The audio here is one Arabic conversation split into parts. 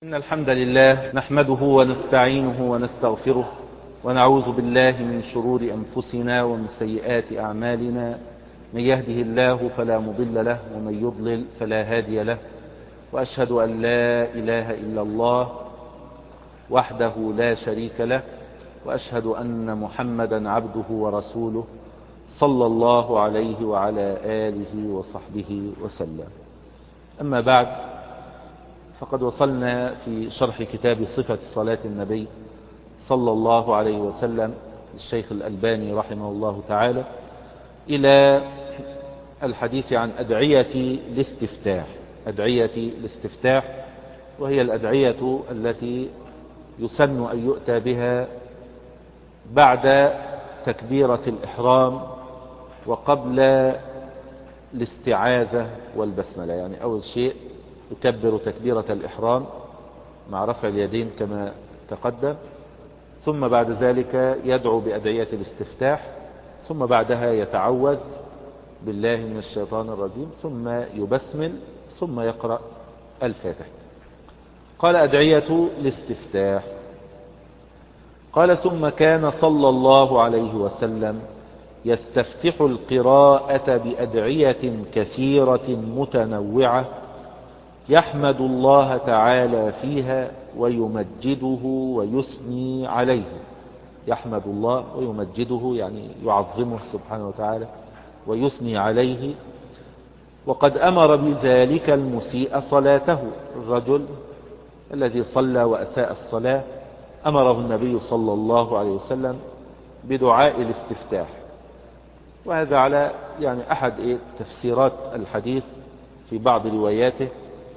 إن الحمد لله نحمده ونستعينه ونستغفره ونعوذ بالله من شرور أنفسنا ومن سيئات أعمالنا. من يهده الله فلا مضل له ومن يضلل فلا هادي له، وأشهد أن لا إله إلا الله وحده لا شريك له، وأشهد أن محمدا عبده ورسوله صلى الله عليه وعلى آله وصحبه وسلم. أما بعد، فقد وصلنا في شرح كتاب صفة صلاة النبي صلى الله عليه وسلم للشيخ الألباني رحمه الله تعالى إلى الحديث عن أدعية الاستفتاح، وهي الأدعية التي يسن أن يؤتى بها بعد تكبيرة الإحرام وقبل الاستعاذة والبسملة. يعني أول شيء يكبر تكبيرة الإحرام مع رفع اليدين كما تقدم، ثم بعد ذلك يدعو بأدعية الاستفتاح، ثم بعدها يتعوذ بالله من الشيطان الرجيم، ثم يبسمل، ثم يقرأ الفاتحة. قال أدعية الاستفتاح. قال ثم كان صلى الله عليه وسلم يستفتح القراءة بأدعية كثيرة متنوعة يحمد الله تعالى فيها ويمجده ويثني عليه. يحمد الله ويمجده يعني يعظمه سبحانه وتعالى ويثني عليه. وقد أمر بذلك المسيء صلاته، الرجل الذي صلى وأساء الصلاة أمره النبي صلى الله عليه وسلم بدعاء الاستفتاح. وهذا على يعني أحد تفسيرات الحديث في بعض رواياته،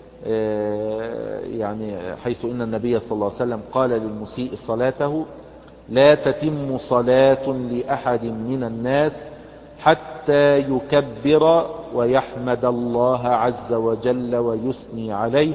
يعني حيث إن النبي صلى الله عليه وسلم قال للمسيء صلاته: لا تتم صلاة لأحد من الناس حتى يكبر ويحمد الله عز وجل ويثني عليه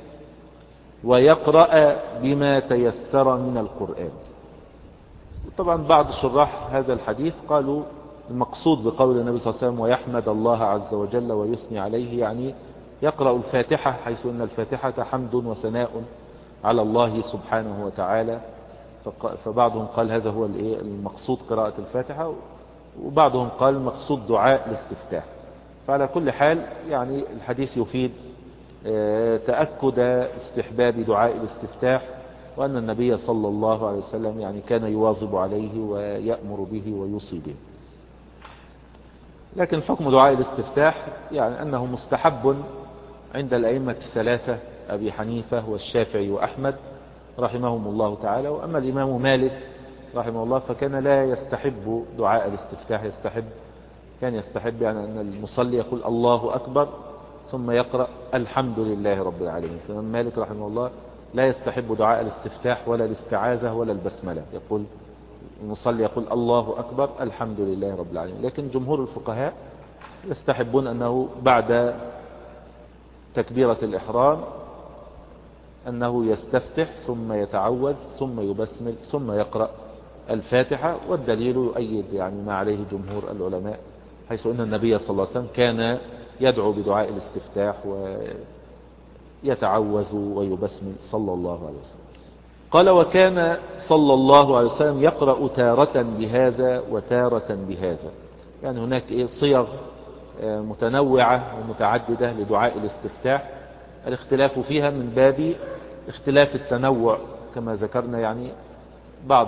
ويقرأ بما تيسر من القرآن. طبعا بعض شراح هذا الحديث قالوا المقصود بقول النبي صلى الله عليه وسلم ويحمد الله عز وجل ويثني عليه يعني يقرأ الفاتحة، حيث أن الفاتحة حمد وثناء على الله سبحانه وتعالى. فبعضهم قال هذا هو المقصود قراءة الفاتحة، وبعضهم قال المقصود دعاء الاستفتاح. فعلى كل حال يعني الحديث يفيد تأكد استحباب دعاء الاستفتاح، وأن النبي صلى الله عليه وسلم يعني كان يواظب عليه ويأمر به ويوصي به. لكن حكم دعاء الاستفتاح يعني أنه مستحب عند الأئمة الثلاثة أبي حنيفة والشافعي وأحمد رحمهم الله تعالى. وأما الإمام مالك رحمه الله فكان لا يستحب دعاء الاستفتاح، كان يستحب يعني أن المصلي يقول الله أكبر ثم يقرأ الحمد لله رب العالمين. فالإمام مالك رحمه الله لا يستحب دعاء الاستفتاح ولا الاستعاذة ولا البسملة، يقول المصلي يقول الله أكبر الحمد لله رب العالمين. لكن جمهور الفقهاء يستحبون أنه بعد تكبيرة الإحرام أنه يستفتح ثم يتعوذ ثم يبسمل ثم يقرأ الفاتحة. والدليل يؤيد يعني ما عليه جمهور العلماء، حيث أن النبي صلى الله عليه وسلم كان يدعو بدعاء الاستفتاح ويتعوذ ويبسمل صلى الله عليه وسلم. قال وكان صلى الله عليه وسلم يقرأ تارة بهذا وتارة بهذا، يعني هناك صيغ متنوعة ومتعددة لدعاء الاستفتاح، الاختلاف فيها من باب اختلاف التنوع كما ذكرنا. يعني بعض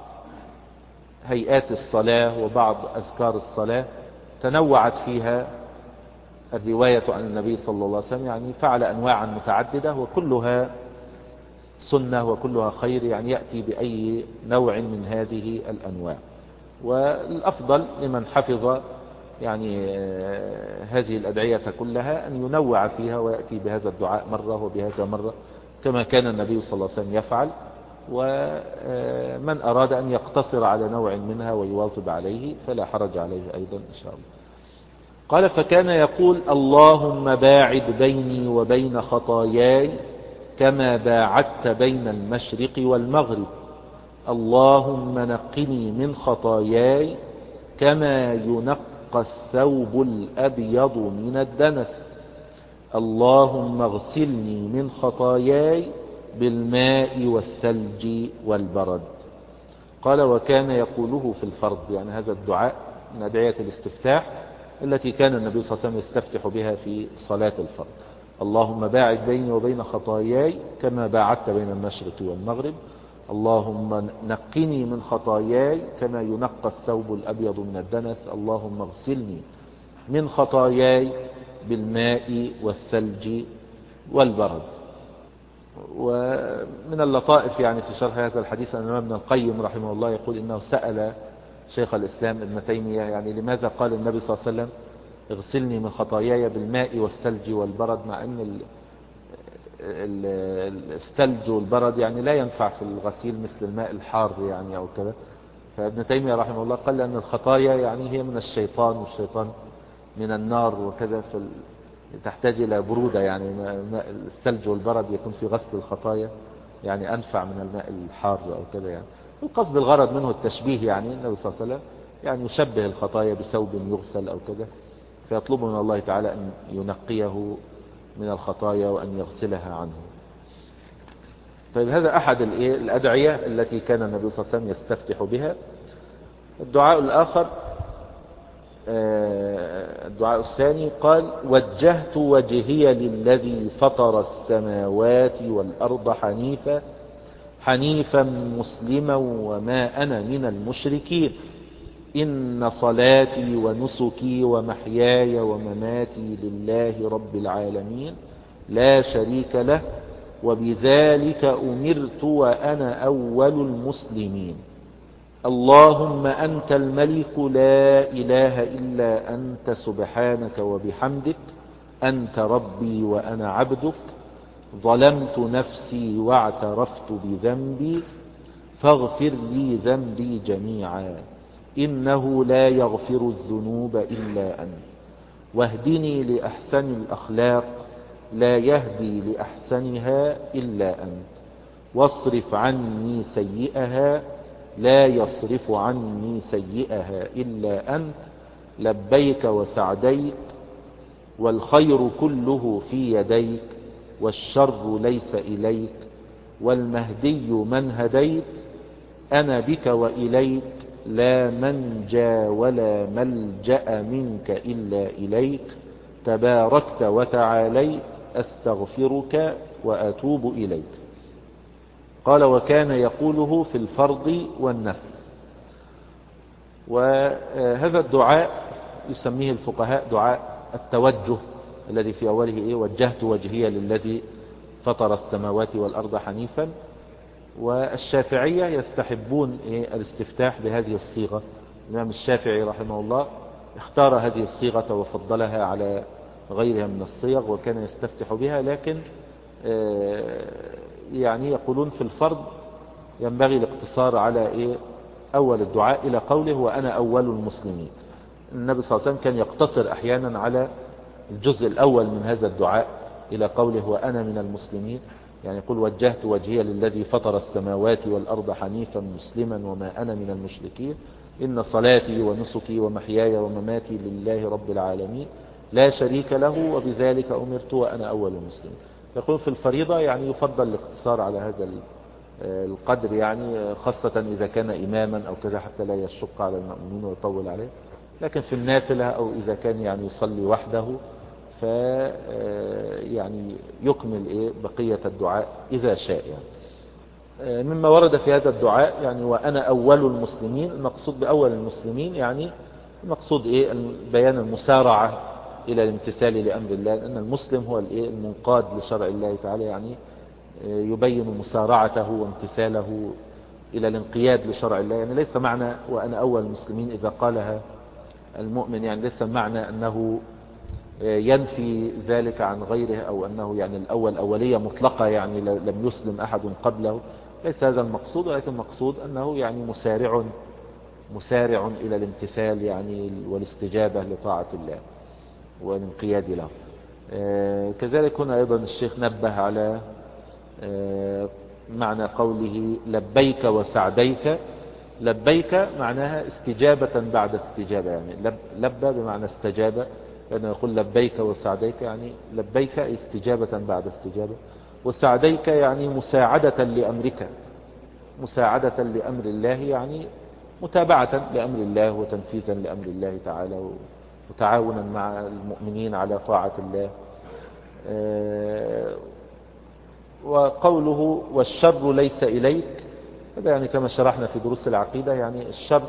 هيئات الصلاة وبعض أذكار الصلاة تنوعت فيها الرواية عن النبي صلى الله عليه وسلم، يعني فعل أنواعا متعددة وكلها سنة وكلها خير، يعني يأتي بأي نوع من هذه الأنواع. والأفضل لمن حفظ يعني هذه الأدعية كلها أن ينوع فيها ويأتي بهذا الدعاء مرة وبهذا مرة كما كان النبي صلى الله عليه وسلم يفعل. ومن أراد أن يقتصر على نوع منها ويواظب عليه فلا حرج عليه أيضا إن شاء الله. قال فكان يقول اللهم باعد بيني وبين خطاياي كما باعدت بين المشرق والمغرب، اللهم نقني من خطاياي كما ينقى الثوب الأبيض من الدنس، اللهم اغسلني من خطاياي بالماء والثلج والبرد. قال وكان يقوله في الفرض، يعني هذا الدعاء من أدعية الاستفتاح التي كان النبي صلى الله عليه وسلم يستفتح بها في صلاة الفرض. اللهم باعد بيني وبين خطاياي كما باعدت بين المشرق والمغرب، اللهم نقني من خطاياي كما ينقى الثوب الأبيض من الدنس، اللهم اغسلني من خطاياي بالماء والثلج والبرد. ومن اللطائف يعني في شرح هذا الحديث أن ابن القيم رحمه الله يقول إنه سأل شيخ الإسلام ابن تيمية يعني لماذا قال النبي صلى الله عليه وسلم اغسلني من خطاياي بالماء والثلج والبرد، مع أن الثلج والبرد يعني لا ينفع في الغسيل مثل الماء الحار يعني أو كذا. فابن تيمية رحمه الله قال لأن الخطايا يعني هي من الشيطان، والشيطان من النار وكذا، تحتاج إلى برودة، يعني الثلج والبرد يكون في غسل الخطايا يعني أنفع من الماء الحار أو كذا. يعني القصد الغرض منه التشبيه، يعني النبي صلى الله عليه وسلم يعني يشبه الخطايا بثوب يغسل أو كذا، فيطلب من الله تعالى أن ينقيه من الخطايا وأن يغسلها عنه. طيب هذا أحد الأدعية التي كان النبي صلى الله عليه وسلم يستفتح بها. الدعاء الآخر الدعاء الثاني قال وجهت وجهي للذي فطر السماوات والأرض حنيفا مسلما وما أنا من المشركين، إن صلاتي ونسكي ومحياي ومماتي لله رب العالمين لا شريك له وبذلك أمرت وأنا أول المسلمين. اللهم أنت الملك لا إله إلا أنت سبحانك وبحمدك، أنت ربي وأنا عبدك، ظلمت نفسي واعترفت بذنبي فاغفر لي ذنبي جميعا، إنه لا يغفر الذنوب إلا أنت، واهدني لأحسن الأخلاق لا يهدي لأحسنها إلا أنت، واصرف عني سيئها لا يصرف عني سيئها إلا أنت، لبيك وسعديك والخير كله في يديك والشر ليس إليك والمهدي من هديت، أنا بك وإليك لا منجى ولا ملجأ منك إلا إليك، تباركت وتعاليت أستغفرك وأتوب إليك. قال وكان يقوله في الفرض والنفل. وهذا الدعاء يسميه الفقهاء دعاء التوجه الذي في أوله وجهت وجهي للذي فطر السماوات والأرض حنيفا. والشافعية يستحبون الاستفتاح بهذه الصيغة. الإمام الشافعي رحمه الله اختار هذه الصيغة وفضلها على غيرها من الصيغ وكان يستفتح بها، لكن يعني يقولون في الفرض ينبغي الاقتصار على أول الدعاء إلى قوله وأنا أول المسلمين. النبي صلى الله عليه وسلم كان يقتصر أحيانا على الجزء الأول من هذا الدعاء إلى قوله وأنا من المسلمين، يعني يقول وجهت وجهي للذي فطر السماوات والأرض حنيفا مسلما وما أنا من المشركين، إن صلاتي ونسكي ومحياي ومماتي لله رب العالمين لا شريك له وبذلك أمرت وأنا أول المسلمين. يقول في الفريضة يعني يفضل الاقتصار على هذا القدر، يعني خاصة إذا كان إماما أو كذا حتى لا يشق على المأمومين ويطول عليه. لكن في النافلة أو إذا كان يعني يصلي وحده يعني يكمل بقية الدعاء إذا شاء. يعني مما ورد في هذا الدعاء يعني وأنا أول المسلمين، المقصود بأول المسلمين يعني المقصود بيان المسارعة إلى الامتثال لأمر الله، لأن المسلم هو المنقاد لشرع الله تعالى، يعني يبين مسارعته وامتثاله إلى الانقياد لشرع الله. يعني ليس معنى وأنا أول المسلمين إذا قالها المؤمن يعني ليس معنى أنه ينفي ذلك عن غيره أو أنه يعني الأول أولية مطلقة يعني لم يسلم أحد قبله، ليس هذا المقصود، ولكن المقصود أنه يعني مسارع إلى الامتثال يعني والاستجابة لطاعة الله والانقياد له. كذلك هنا أيضا الشيخ نبه على معنى قوله لبيك وسعديك. لبيك معناها استجابة بعد استجابة، يعني لبى بمعنى استجابة، لأنه يقول لبيك وسعديك يعني لبيك استجابة بعد استجابة. وسعديك يعني مساعدة لأمرك، مساعدة لأمر الله يعني متابعة لأمر الله وتنفيذا لأمر الله تعالى وتعاونا مع المؤمنين على طاعة الله. وقوله والشر ليس إليك، هذا يعني كما شرحنا في دروس العقيدة، يعني الشر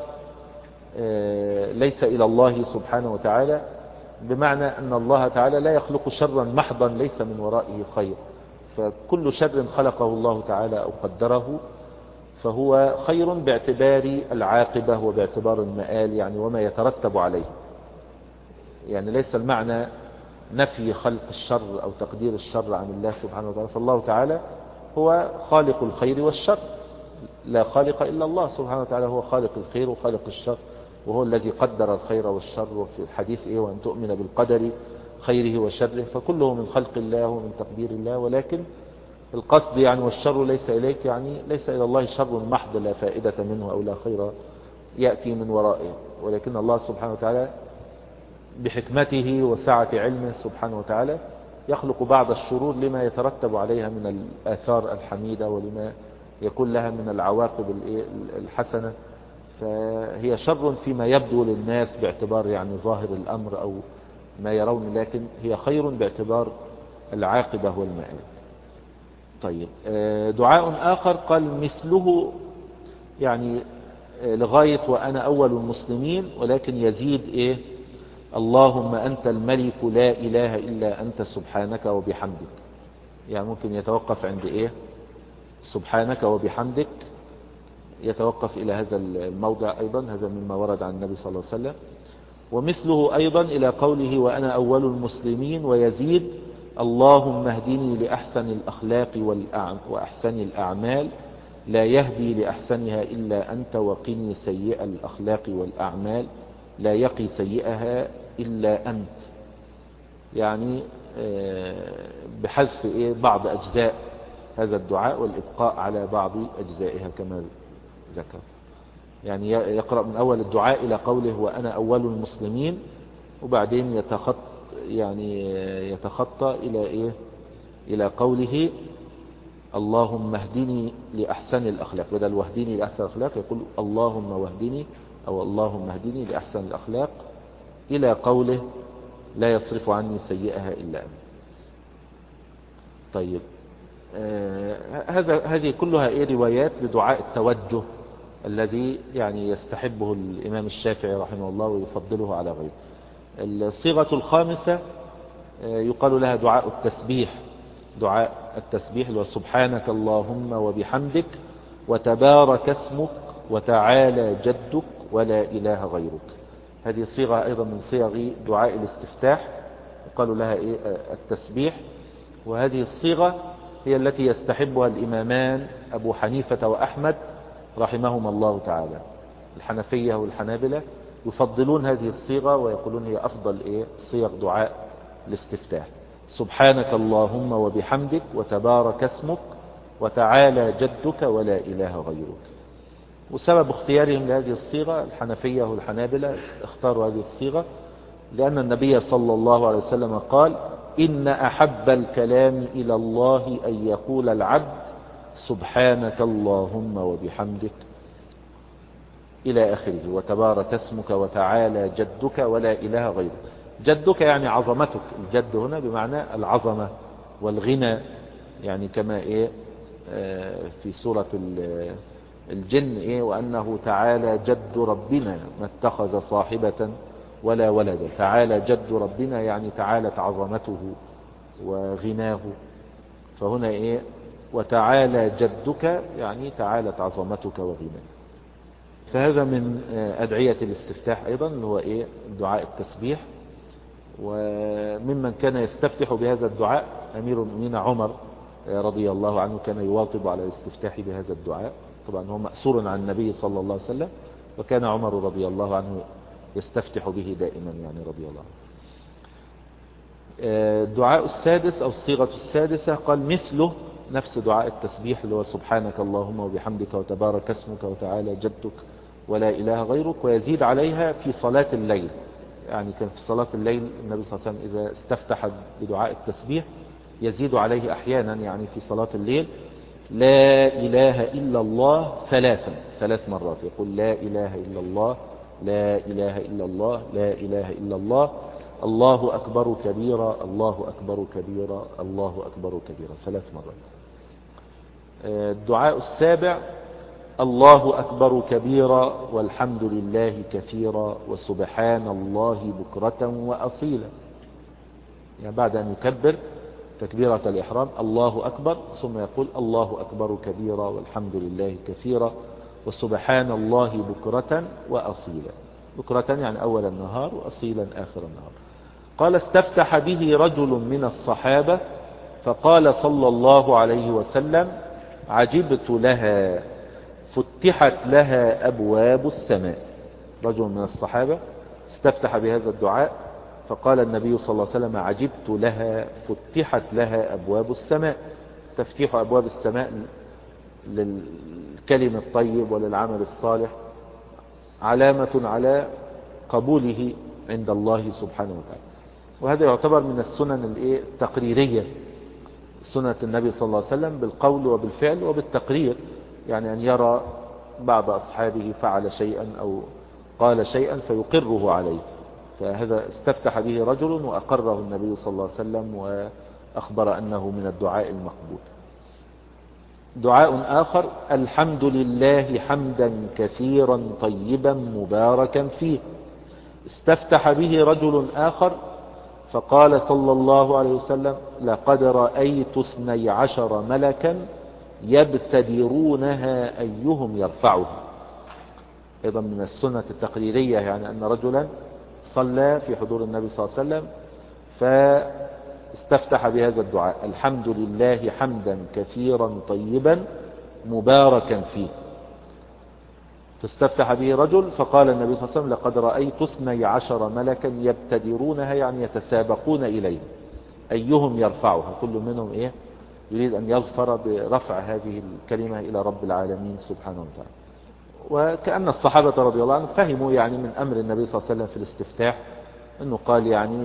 ليس إلى الله سبحانه وتعالى، بمعنى أن الله تعالى لا يخلق شرا محضا ليس من ورائه خير، فكل شر خلقه الله تعالى أو قدره فهو خير باعتبار العاقبة وباعتبار المآل يعني وما يترتب عليه. يعني ليس المعنى نفي خلق الشر أو تقدير الشر عن الله سبحانه وتعالى، فالله تعالى هو خالق الخير والشر، لا خالق إلا الله سبحانه وتعالى، هو خالق الخير وخالق الشر، وهو الذي قدر الخير والشر. وفي الحديث وأن تؤمن بالقدر خيره وشره، فكله من خلق الله ومن تقدير الله. ولكن القصد يعني والشر ليس إليك، يعني ليس إلى الله شر محض لا فائدة منه أو لا خير يأتي من ورائه، ولكن الله سبحانه وتعالى بحكمته وسعة علمه سبحانه وتعالى يخلق بعض الشرور لما يترتب عليها من الآثار الحميدة ولما يكون لها من العواقب الحسنة. فهي شر فيما يبدو للناس باعتبار يعني ظاهر الأمر أو ما يرون، لكن هي خير باعتبار العاقبة والمآل. طيب، دعاء آخر قال مثله يعني لغاية وأنا أول المسلمين، ولكن يزيد اللهم أنت الملك لا إله إلا أنت سبحانك وبحمدك. يعني ممكن يتوقف عند سبحانك وبحمدك، يتوقف إلى هذا الموضع أيضا، هذا مما ورد عن النبي صلى الله عليه وسلم. ومثله أيضا إلى قوله وأنا أول المسلمين، ويزيد اللهم اهدني لأحسن الأخلاق وأحسن الأعمال، لا يهدي لأحسنها إلا أنت، وقني سيئ الأخلاق والأعمال، لا يقي سيئها إلا أنت. يعني بحذف بعض أجزاء هذا الدعاء والإبقاء على بعض أجزائها كما ذكر. يعني يقرأ من أول الدعاء إلى قوله وأنا أول المسلمين، وبعدين يتخطى إلى قوله اللهم اهدني لأحسن الأخلاق، بدل واهدني لأحسن الأخلاق يقول اللهم واهدني أو اللهم اهدني لأحسن الأخلاق، إلى قوله لا يصرف عني سيئها إلا أنت. طيب، هذه كلها روايات لدعاء التوجه الذي يعني يستحبه الإمام الشافعي رحمه الله ويفضله على غيره. الصيغة الخامسة يقال لها دعاء التسبيح. دعاء التسبيح اللي هو سبحانك اللهم وبحمدك وتبارك اسمك وتعالى جدك ولا إله غيرك. هذه صيغة أيضا من صيغ دعاء الاستفتاح، يقال لها التسبيح. وهذه الصيغة هي التي يستحبها الإمامان أبو حنيفة وأحمد رحمهما الله تعالى. الحنفية والحنابلة يفضلون هذه الصيغة ويقولون هي أفضل صيغ دعاء الاستفتاح. سبحانك اللهم وبحمدك وتبارك اسمك وتعالى جدك ولا إله غيرك. وسبب اختيارهم لهذه الصيغة الحنفية والحنابلة اختاروا هذه الصيغة لأن النبي صلى الله عليه وسلم قال إن أحب الكلام إلى الله أن يقول العبد سبحانك اللهم وبحمدك إلى آخره، وتبارك اسمك وتعالى جدك ولا إله غيرك. جدك يعني عظمتك، الجد هنا بمعنى العظمة والغنى، يعني كما في سورة الجن وأنه تعالى جد ربنا ما اتخذ صاحبة ولا ولدا. تعالى جد ربنا يعني تعالت عظمته وغناه، فهنا وتعالى جدك يعني تعالت عظمتك وغناه. فهذا من أدعية الاستفتاح أيضا اللي هو دعاء التسبيح. وممن كان يستفتح بهذا الدعاء أمير المؤمنين عمر رضي الله عنه، كان يواظب على الاستفتاح بهذا الدعاء. طبعا هو مأثور عن النبي صلى الله عليه وسلم، وكان عمر رضي الله عنه يستفتح به دائما يعني رضي الله عنه. الدعاء السادس أو الصيغة السادسة قال مثله نفس دعاء التسبيح اللي هو سبحانك اللهم وبحمدك وتبارك اسمك وتعالى جدك ولا إله غيرك، ويزيد عليها في صلاة الليل. يعني كان في صلاة الليل النبي صلى الله عليه وسلم إذا استفتح بدعاء التسبيح يزيد عليه أحيانا يعني في صلاة الليل: لا إله إلا الله 3 مرات. يقول: لا إله إلا الله، لا إله إلا الله، لا إله إلا الله، الله أكبر كبيرا، الله أكبر كبيرا، الله أكبر كبيرا، 3 مرات. الدعاء السابع: الله أكبر كبيرا والحمد لله كثيرا وسبحان الله بكرة وأصيلا. يعني بعد أن يكبر تكبيرة الإحرام الله أكبر، ثم يقول: الله أكبر كبيرا والحمد لله كثيرا وسبحان الله بكرة وأصيلا. بكرة يعني أول النهار، وأصيلا آخر النهار. قال: استفتح به رجل من الصحابة فقال صلى الله عليه وسلم: عجبت لها فتحت لها أبواب السماء. رجل من الصحابة استفتح بهذا الدعاء فقال النبي صلى الله عليه وسلم: عجبت لها فتحت لها أبواب السماء. تفتيح أبواب السماء للكلم الطيب وللعمل الصالح علامة على قبوله عند الله سبحانه وتعالى. وهذا يعتبر من السنن التقريرية، سنة النبي صلى الله عليه وسلم بالقول وبالفعل وبالتقرير، يعني أن يرى بعض أصحابه فعل شيئا أو قال شيئا فيقره عليه. فهذا استفتح به رجل وأقره النبي صلى الله عليه وسلم وأخبر أنه من الدعاء المقبول. دعاء آخر: الحمد لله حمدا كثيرا طيبا مباركا فيه. استفتح به رجل آخر فقال صلى الله عليه وسلم: لقد رأيت 12 ملكا يبتدرونها أيهم يرفعها. أيضا من السنة التقريرية، يعني أن رجلا صلى في حضور النبي صلى الله عليه وسلم فاستفتح بهذا الدعاء: الحمد لله حمدا كثيرا طيبا مباركا فيه. فاستفتح به رجل فقال النبي صلى الله عليه وسلم: لقد رأيت 12 ملكا يبتدرونها، يعني يتسابقون إليه، أيهم يرفعها. كل منهم يريد أن يظفر برفع هذه الكلمة إلى رب العالمين سبحانه وتعالى. وكأن الصحابة رضي الله عنهم فهموا يعني من أمر النبي صلى الله عليه وسلم في الاستفتاح أنه قال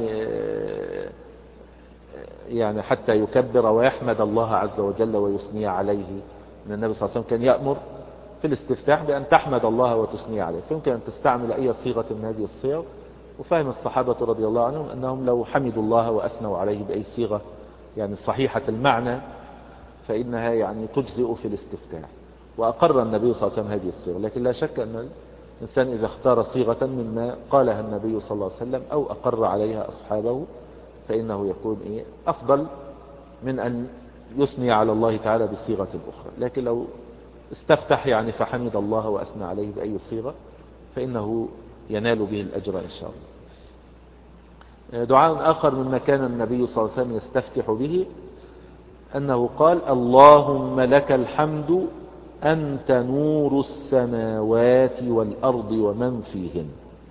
يعني حتى يكبر ويحمد الله عز وجل ويثني عليه. أن النبي صلى الله عليه وسلم كان يأمر في الاستفتاح بأن تحمد الله وتثني عليه، فيمكن أن تستعمل أي صيغة من هذه الصيغ. وفهم الصحابة رضي الله عنهم أنهم لو حمدوا الله وأثنوا عليه بأي صيغة يعني صحيحة المعنى فإنها يعني تجزئ في الاستفتاح. وأقر النبي صلى الله عليه وسلم هذه الصيغة. لكن لا شك أن الإنسان إذا اختار صيغة مما قالها النبي صلى الله عليه وسلم أو أقر عليها أصحابه فإنه يكون أفضل من أن يثني على الله تعالى بصيغة أخرى. لكن لو استفتح يعني فحمد الله وأثنى عليه بأي صيغة فإنه ينال به الأجر إن شاء الله. دعاء آخر مما كان النبي صلى الله عليه وسلم يستفتح به أنه قال: اللهم لك الحمد أنت نور السماوات والأرض ومن فيهن.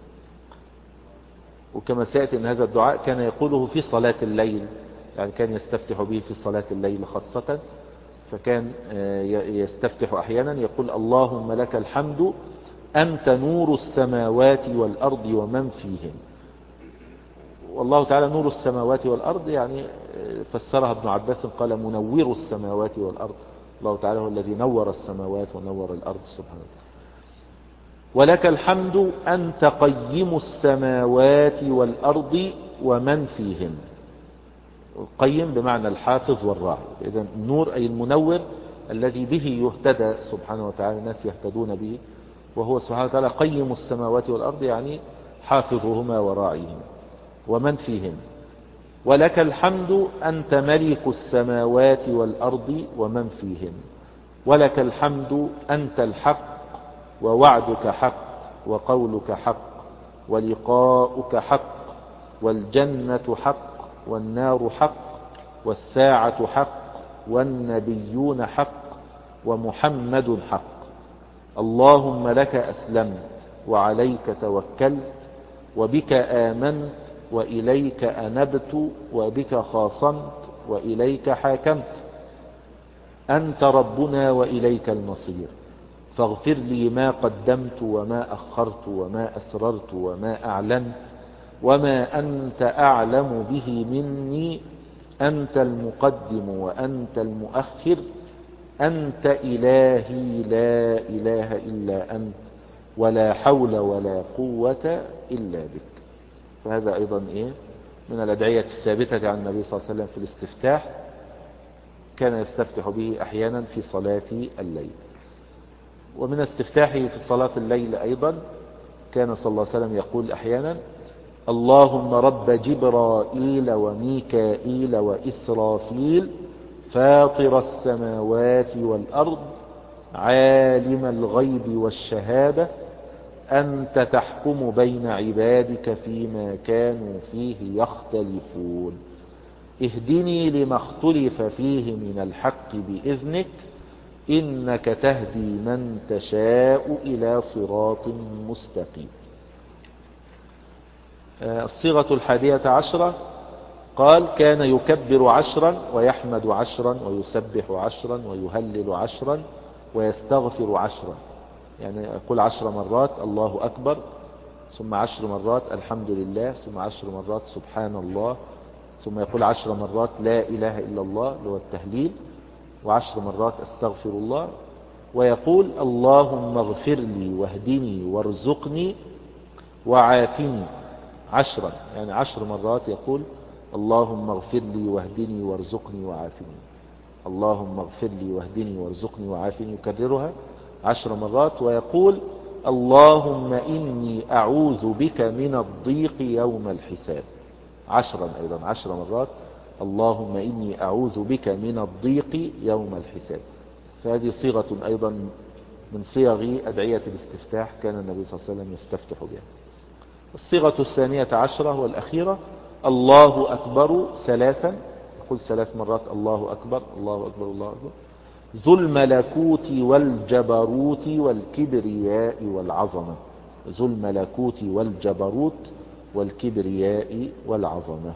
وكما سيأتي أن هذا الدعاء كان يقوله في صلاة الليل، يعني كان يستفتح به في صلاة الليل خاصة. فكان يستفتح أحيانا يقول: اللهم لك الحمد أنت نور السماوات والأرض ومن فيهن. والله تعالى نور السماوات والأرض، يعني فسرها ابن عباس قال: منور السماوات والأرض. الله تعالى هو الذي نور السماوات ونور الأرض سبحانه وتعالى. ولك الحمد أنت قيم السماوات والأرض ومن فيهن. القيم بمعنى الحافظ والراعي. إذن النور أي المنور الذي به يهتدى سبحانه وتعالى، الناس يهتدون به، وهو سبحانه وتعالى قيم السماوات والأرض يعني حافظهما وراعيهما ومن فيهن. ولك الحمد أنت ملك السماوات والأرض ومن فيهن. ولك الحمد أنت الحق ووعدك حق وقولك حق ولقاؤك حق والجنة حق والنار حق والساعة حق والنبيون حق ومحمد حق. اللهم لك أسلمت وعليك توكلت وبك آمنت وإليك أنبت وبك خاصمت وإليك حاكمت. أنت ربنا وإليك المصير، فاغفر لي ما قدمت وما أخرت وما أسررت وما أعلنت وما أنت أعلم به مني أنت المقدم وأنت المؤخر، أنت إلهي لا إله إلا أنت، ولا حول ولا قوة إلا بك. فهذا أيضا من الأدعية الثابتة عن النبي صلى الله عليه وسلم في الاستفتاح، كان يستفتح به أحيانا في صلاة الليل. ومن استفتاحه في صلاة الليل أيضا كان صلى الله عليه وسلم يقول أحيانا: اللهم رب جبرائيل وميكائيل وإسرافيل فاطر السماوات والأرض عالم الغيب والشهادة، أنت تحكم بين عبادك فيما كانوا فيه يختلفون، اهدني لما اختلف فيه من الحق بإذنك، إنك تهدي من تشاء إلى صراط مستقيم. الصيغة 11 قال: كان يكبر 10 ويحمد 10 ويسبح 10 ويهلل 10 ويستغفر 10. يعني يقول 10 مرات الله أكبر، ثم 10 مرات الحمد لله، ثم 10 مرات سبحان الله، ثم يقول 10 مرات لا إله إلا الله اللي هو التهليل، و10 مرات استغفر الله، ويقول: اللهم اغفر لي واهدني وارزقني وعافني 10. يعني 10 مرات يقول: اللهم اغفر لي واهدني وارزقني وعافني، اللهم اغفر لي واهدني وارزقني وعافني، يكررها 10 مرات. ويقول: اللهم إني أعوذ بك من الضيق يوم الحساب 10 أيضا، 10 مرات: اللهم إني أعوذ بك من الضيق يوم الحساب. فهذه صيغة أيضا من صيغ أدعية الاستفتاح كان النبي صلى الله عليه وسلم يستفتح بها. الصيغة 12 والأخيرة: الله أكبر 3، يقول 3 مرات الله أكبر الله أكبر الله أكبر، ذو الملكوت والجبروت والكبرياء والعظمة، ذو الملكوت والجبروت والكبرياء والعظمة.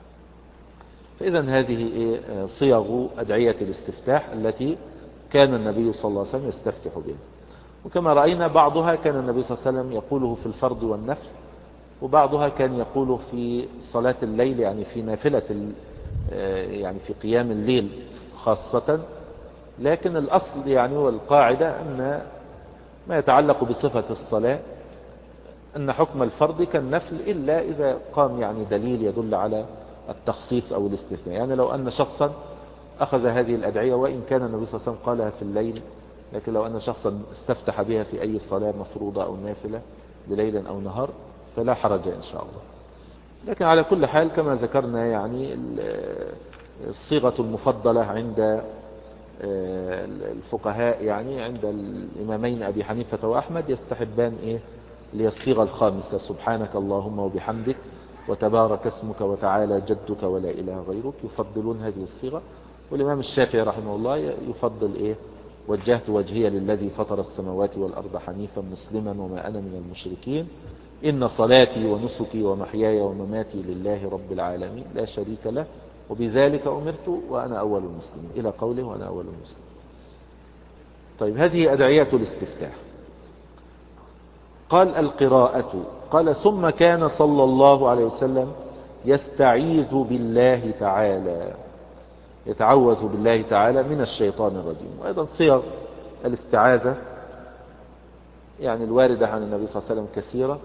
فإذا هذه صيغ أدعية الاستفتاح التي كان النبي صلى الله عليه وسلم يستفتح بها. وكما رأينا بعضها كان النبي صلى الله عليه وسلم يقوله في الفرض والنفل، وبعضها كان يقوله في صلاة الليل، يعني في نافلة يعني في قيام الليل خاصة. لكن الأصل يعني والقاعدة أن ما يتعلق بصفة الصلاة أن حكم الفرض كالنفل، إلا إذا قام يعني دليل يدل على التخصيص أو الاستثناء. يعني لو أن شخصا أخذ هذه الأدعية وإن كان النبي صلى الله عليه وسلم قالها في الليل، لكن لو أن شخصا استفتح بها في أي صلاة مفروضة أو نافلة بليل أو نهار فلا حرج إن شاء الله. لكن على كل حال كما ذكرنا يعني الصيغة المفضلة عند الفقهاء، يعني عند الإمامين أبي حنيفة وأحمد يستحبان اللي هي الصيغة الخامسة: سبحانك اللهم وبحمدك وتبارك اسمك وتعالى جدك ولا إله غيرك. يفضلون هذه الصيغة. والإمام الشافعي رحمه الله يفضل وجهت وجهي للذي فطر السماوات والأرض حنيفا مسلما وما أنا من المشركين، إن صلاتي ونسكي ومحياي ومماتي لله رب العالمين لا شريك له وبذلك أمرت وأنا أول المسلمين، إلى قوله وأنا أول المسلمين. طيب، هذه أدعية الاستفتاح. قال: القراءة. قال: ثم كان صلى الله عليه وسلم يستعيذ بالله تعالى، يتعوذ بالله تعالى من الشيطان الرجيم. وأيضا صيغ الاستعاذة يعني الواردة عن النبي صلى الله عليه وسلم كثيرة،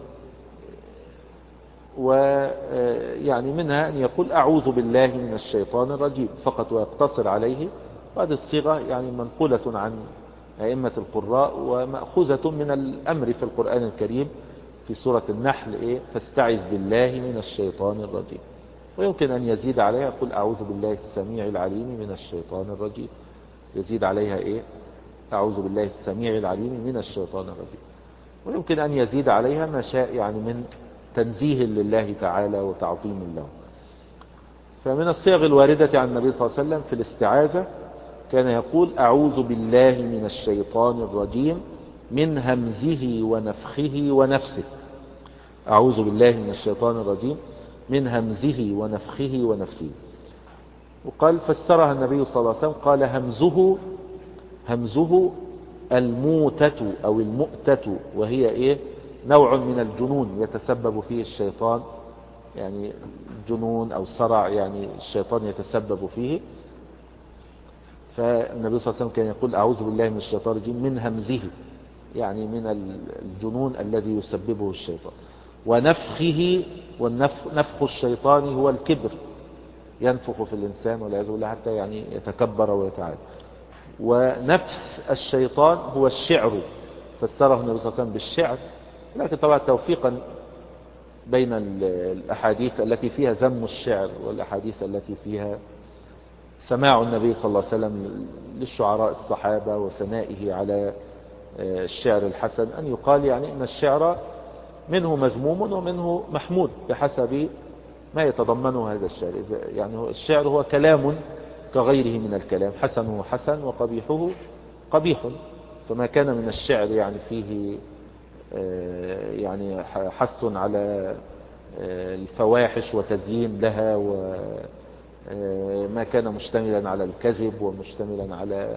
ويعني منها أن يقول: أعوذ بالله من الشيطان الرجيم فقط ويقتصر عليه. وهذه الصيغة يعني منقولة عن أئمة القراء ومأخوذة من الأمر في القرآن الكريم في سورة النحل: فاستعذ بالله من الشيطان الرجيم. ويمكن أن يزيد عليها يقول: أعوذ بالله السميع العليم من الشيطان الرجيم، يزيد عليها أعوذ بالله السميع العليم من الشيطان الرجيم. ويمكن أن يزيد عليها ما شاء يعني من تنزيه لله تعالى وتعظيم له. فمن الصيغ الواردة عن النبي صلى الله عليه وسلم في الاستعاذة كان يقول: أعوذ بالله من الشيطان الرجيم من همزه ونفخه ونفسه، أعوذ بالله من الشيطان الرجيم من همزه ونفخه ونفسه. وقال فسرها النبي صلى الله عليه وسلم قال: همزه الموتة أو المؤتة، وهي نوع من الجنون يتسبب فيه الشيطان يعني جنون أو صرع يعني الشيطان يتسبب فيه. فالنبي صلى الله عليه وسلم كان يقول أعوذ بالله من الشيطان الرجيم من همزه، يعني من الجنون الذي يسببه الشيطان، ونفخه، والنفخ الشيطاني هو الكبر، ينفخ في الإنسان والعياذ بالله حتى يعني يتكبر ويتعالى. ونفس الشيطان هو الشعر، فسره النبي صلى الله عليه وسلم بالشعر، لكن طبعا توفيقا بين الأحاديث التي فيها ذم الشعر والأحاديث التي فيها سماع النبي صلى الله عليه وسلم للشعراء الصحابة وثنائه على الشعر الحسن، أن يقال يعني إن الشعر منه مذموم ومنه محمود بحسب ما يتضمنه هذا الشعر. يعني الشعر هو كلام كغيره من الكلام، حسنه حسن وقبيحه قبيح. فما كان من الشعر يعني فيه يعني حث على الفواحش وتزيين لها، وما كان مشتملا على الكذب ومشتملا على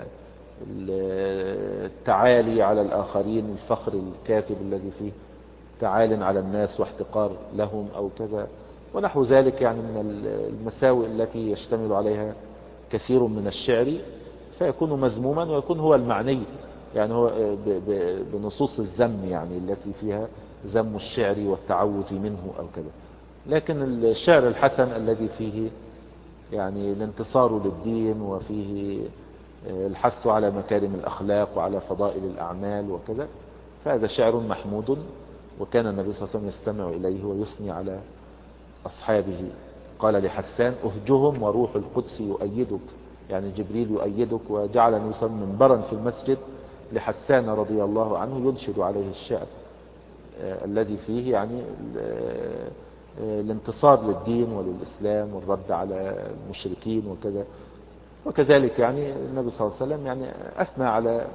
التعالي على الآخرين، الفخر الكاذب الذي فيه تعال على الناس واحتقار لهم أو كذا ونحو ذلك، يعني من المساوئ التي يشتمل عليها كثير من الشعر، فيكون مذموما ويكون هو المعني، يعني هو بنصوص الذم يعني التي فيها ذم الشعر والتعوذ منه أو كذا. لكن الشعر الحسن الذي فيه يعني الانتصار للدين وفيه الحث على مكارم الأخلاق وعلى فضائل الأعمال وكذا، فهذا شعر محمود، وكان النبي صلى الله عليه وسلم يستمع إليه ويثني على أصحابه. قال لحسان أهجهم وروح القدس يؤيدك، يعني جبريل يؤيدك، وجعل النبي صلى الله عليه وسلم منبرا في المسجد لحسان رضي الله عنه ينشد عليه الشعر الذي فيه يعني الانتصار للدين وللإسلام والرد على المشركين وكذا. وكذلك يعني النبي صلى الله عليه وسلم يعني أثنى على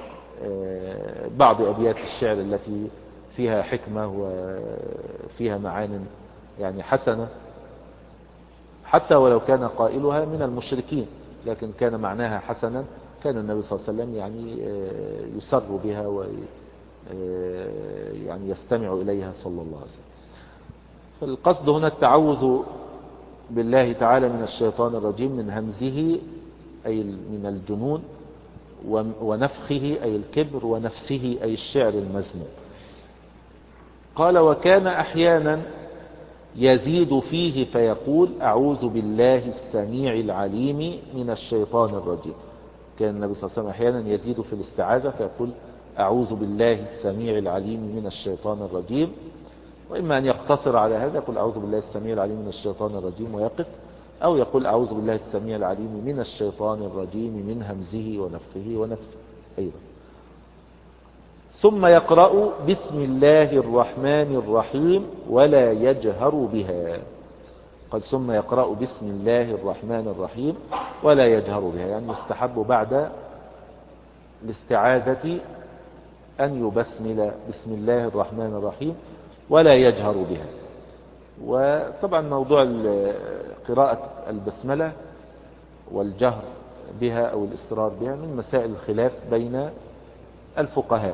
بعض أبيات الشعر التي فيها حكمة وفيها معان يعني حسنة، حتى ولو كان قائلها من المشركين لكن كان معناها حسنا، كان النبي صلى الله عليه وسلم يعني يسر بها يعني يستمع إليها صلى الله عليه وسلم. فالقصد هنا التعوذ بالله تعالى من الشيطان الرجيم، من همزه أي من الجنون، ونفخه أي الكبر، ونفسه أي الشعر المذموم. قال وكان أحيانا يزيد فيه فيقول أعوذ بالله السميع العليم من الشيطان الرجيم. كان النبي صلى الله عليه وسلم أحيانا يزيد في الاستعاذة فيقول أعوذ بالله السميع العليم من الشيطان الرجيم، وإما أن يقتصر على هذا يقول أعوذ بالله السميع العليم من الشيطان الرجيم ويقف، أو يقول أعوذ بالله السميع العليم من الشيطان الرجيم من همزه ونفخه ونفسه أيضا. ثم يقرأ بسم الله الرحمن الرحيم ولا يجهر بها. قال ثم يقرأ بسم الله الرحمن الرحيم ولا يجهر بها، يعني يستحب بعد الاستعاذة أن يبسمل بسم الله الرحمن الرحيم ولا يجهر بها. وطبعا موضوع قراءة البسملة والجهر بها أو الإصرار بها من مسائل الخلاف بين الفقهاء،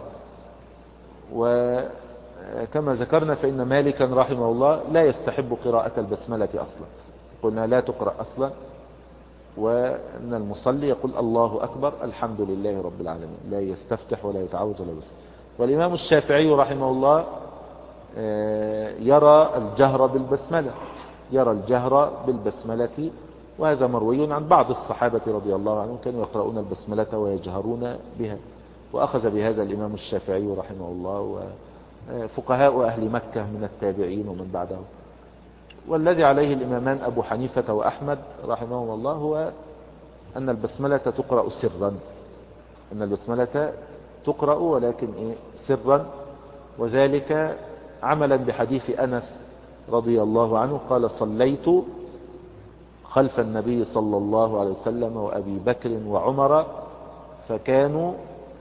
وكما ذكرنا فإن مالكا رحمه الله لا يستحب قراءة البسملة أصلا، قلنا لا تقرأ أصلا، وأن المصلي يقول الله أكبر الحمد لله رب العالمين، لا يستفتح ولا يتعوذ ولا يبسمل. والإمام الشافعي رحمه الله يرى الجهر بالبسملة، يرى الجهر بالبسملة، وهذا مروي عن بعض الصحابة رضي الله عنهم كانوا يقرؤون البسملة ويجهرون بها، وأخذ بهذا الإمام الشافعي رحمه الله وفقهاء أهل مكة من التابعين ومن بعدهم. والذي عليه الإمامان أبو حنيفة وأحمد رحمهم الله هو أن البسملة تقرأ سرا، أن البسملة تقرأ ولكن سرا، وذلك عملا بحديث أنس رضي الله عنه قال صليت خلف النبي صلى الله عليه وسلم وأبي بكر وعمر فكانوا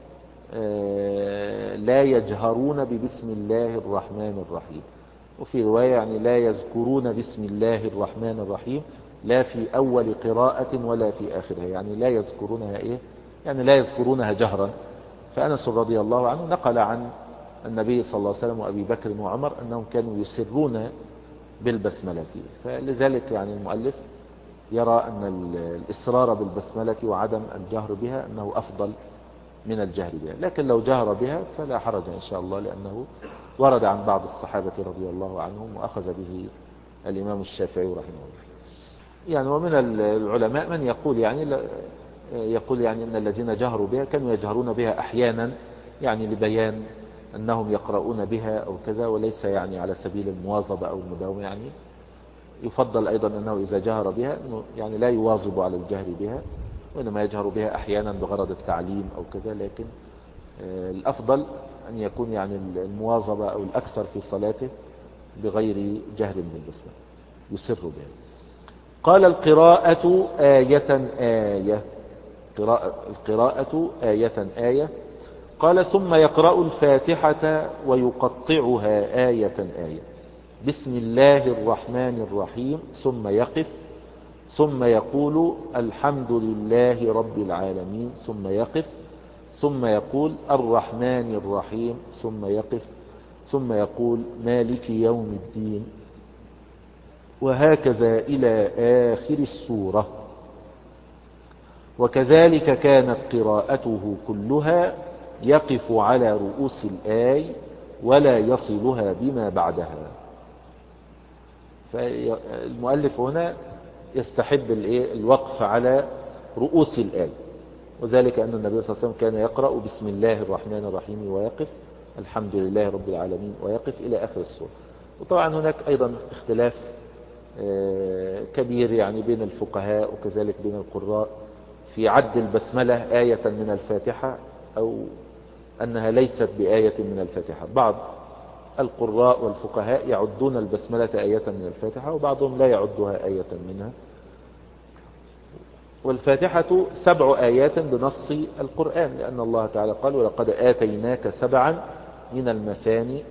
لا يجهرون ببسم الله الرحمن الرحيم، وفي رواية يعني لا يذكرون بسم الله الرحمن الرحيم لا في أول قراءة ولا في آخرها، يعني لا يذكرونها يعني لا يذكرونها جهرا. فأنس رضي الله عنه نقل عن النبي صلى الله عليه وسلم وأبي بكر وعمر أنهم كانوا يسرون بالبسملة. فلذلك يعني المؤلف يرى أن الإصرار بالبسملة وعدم الجهر بها أنه أفضل من الجهر بها، لكن لو جهر بها فلا حرج إن شاء الله، لأنه ورد عن بعض الصحابة رضي الله عنهم وأخذ به الإمام الشافعي رحمه الله. يعني ومن العلماء من يقول يعني أن الذين جهروا بها كانوا يجهرون بها أحيانا يعني لبيان أنهم يقرؤون بها أو كذا، وليس يعني على سبيل المواظبة أو المداومة. يعني يفضل أيضا أنه إذا جهر بها يعني لا يواظب على الجهر بها، وإنما يجهر بها أحيانا بغرض التعليم أو كذا، لكن الأفضل أن يكون يعني المواظبة أو الأكثر في صلاته بغير جهر بالبسملة يسر بها. قال القراءة آية آية، القراءة آية آية. قال ثم يقرأ الفاتحة ويقطعها آية آية، بسم الله الرحمن الرحيم، ثم يقف، ثم يقول الحمد لله رب العالمين، ثم يقف، ثم يقول الرحمن الرحيم، ثم يقف، ثم يقول مالك يوم الدين، وهكذا إلى آخر السورة. وكذلك كانت قراءته كلها، يقف على رؤوس الآي ولا يصلها بما بعدها. فالمؤلف هنا يستحب الوقف على رؤوس الآي، وذلك أن النبي صلى الله عليه وسلم كان يقرأ بسم الله الرحمن الرحيم ويقف، الحمد لله رب العالمين ويقف إلى آخر السورة. وطبعا هناك أيضا اختلاف كبير يعني بين الفقهاء وكذلك بين القراء في عد البسملة آية من الفاتحة أو أنها ليست بآية من الفاتحة. بعض القراء والفقهاء يعدون البسملة آية من الفاتحة، وبعضهم لا يعدها آية منها. والفاتحة 7 آيات بنص القرآن، لأن الله تعالى قال ولقد آتيناك 7 من المثاني،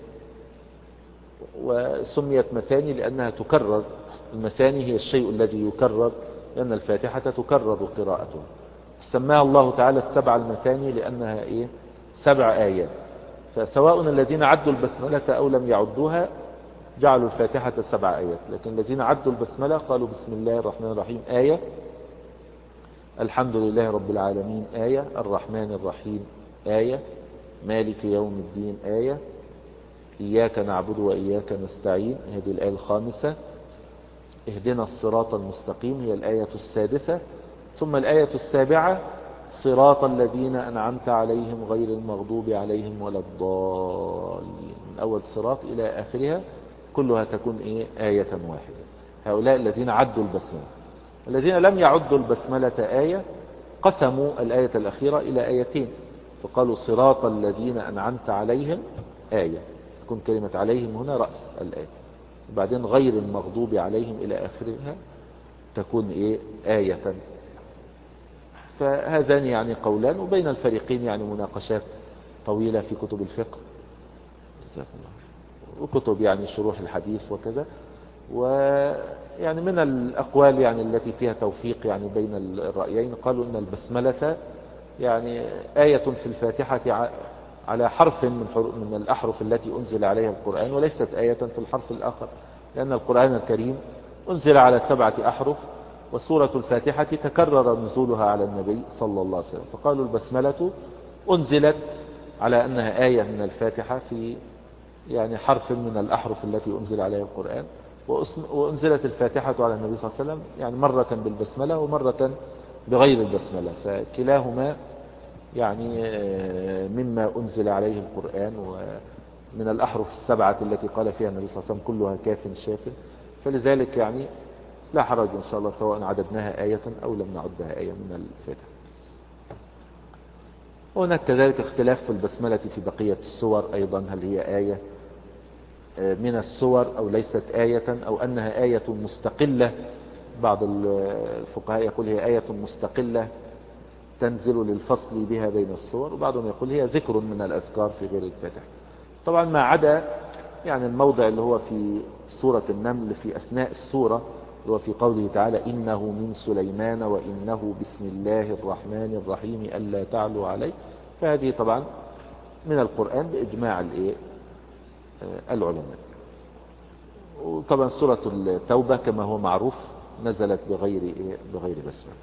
وسميت مثاني لأنها تكرر. المثاني هي الشيء الذي يكرر، لأن الفاتحة تكرر قراءته. سماها الله تعالى 7 المثاني لأنها 7 آيات. فسواء الذين عدوا البسملة أو لم يعدوها جعلوا الفاتحة 7 آيات، لكن الذين عدوا البسملة قالوا بسم الله الرحمن الرحيم آية، الحمد لله رب العالمين آية، الرحمن الرحيم آية، مالك يوم الدين آية، إياك نعبد وإياك نستعين، هذه الآية الخامسة، اهدنا الصراط المستقيم هي الآية السادسة، ثم الآية السابعة صراط الذين أنعمت عليهم غير المغضوب عليهم ولا الضالين، من أول صراط إلى آخرها كلها تكون آية واحدة. هؤلاء الذين عدوا البسملة. الذين لم يعدوا البسملة آية قسموا الآية الأخيرة إلى آيتين، فقالوا صراط الذين أنعمت عليهم آية، تكون كلمة عليهم هنا رأس الآية، وبعدين غير المغضوب عليهم إلى آخرها تكون آية. فهذان يعني قولان، وبين الفريقين يعني مناقشات طويلة في كتب الفقه وكتب يعني شروح الحديث وكذا. ويعني من الأقوال يعني التي فيها توفيق يعني بين الرأيين، قالوا أن البسملة يعني آية في الفاتحة على حرف من الأحرف التي أنزل عليها القرآن، وليست آية في الحرف الآخر، لأن القرآن الكريم أنزل على 7 أحرف، وسورة الفاتحة تكرر نزولها على النبي صلى الله عليه وسلم، فقالوا البسملة أنزلت على أنها آية من الفاتحة في يعني حرف من الأحرف التي أنزل عليها القرآن، وأنزلت الفاتحة على النبي صلى الله عليه وسلم يعني مرة بالبسملة ومرة بغير البسملة، فكلاهما يعني مما أنزل عليه القرآن، ومن الأحرف 7 التي قال فيها النبي صلى الله عليه وسلم كلها كاف شاف، فلذلك يعني لا حرج إن شاء الله سواء عددناها آية أو لم نعدها آية من الفاتحة. وهناك كذلك اختلاف في البسملة في بقية السور أيضا، هل هي آية من السور أو ليست آية، أو أنها آية مستقلة. بعض الفقهاء يقول هي آية مستقلة تنزل للفصل بها بين السور، وبعضهم يقول هي ذكر من الأذكار في غير الفاتحة. طبعا ما عدا يعني الموضع اللي هو في سورة النمل في أثناء السورة، اللي هو في قوله تعالى إنه من سليمان وإنه بسم الله الرحمن الرحيم ألا تعلوا عليه، فهذه طبعا من القرآن بإجماع العلماء. وطبعا سورة التوبة كما هو معروف نزلت بغير بسمة.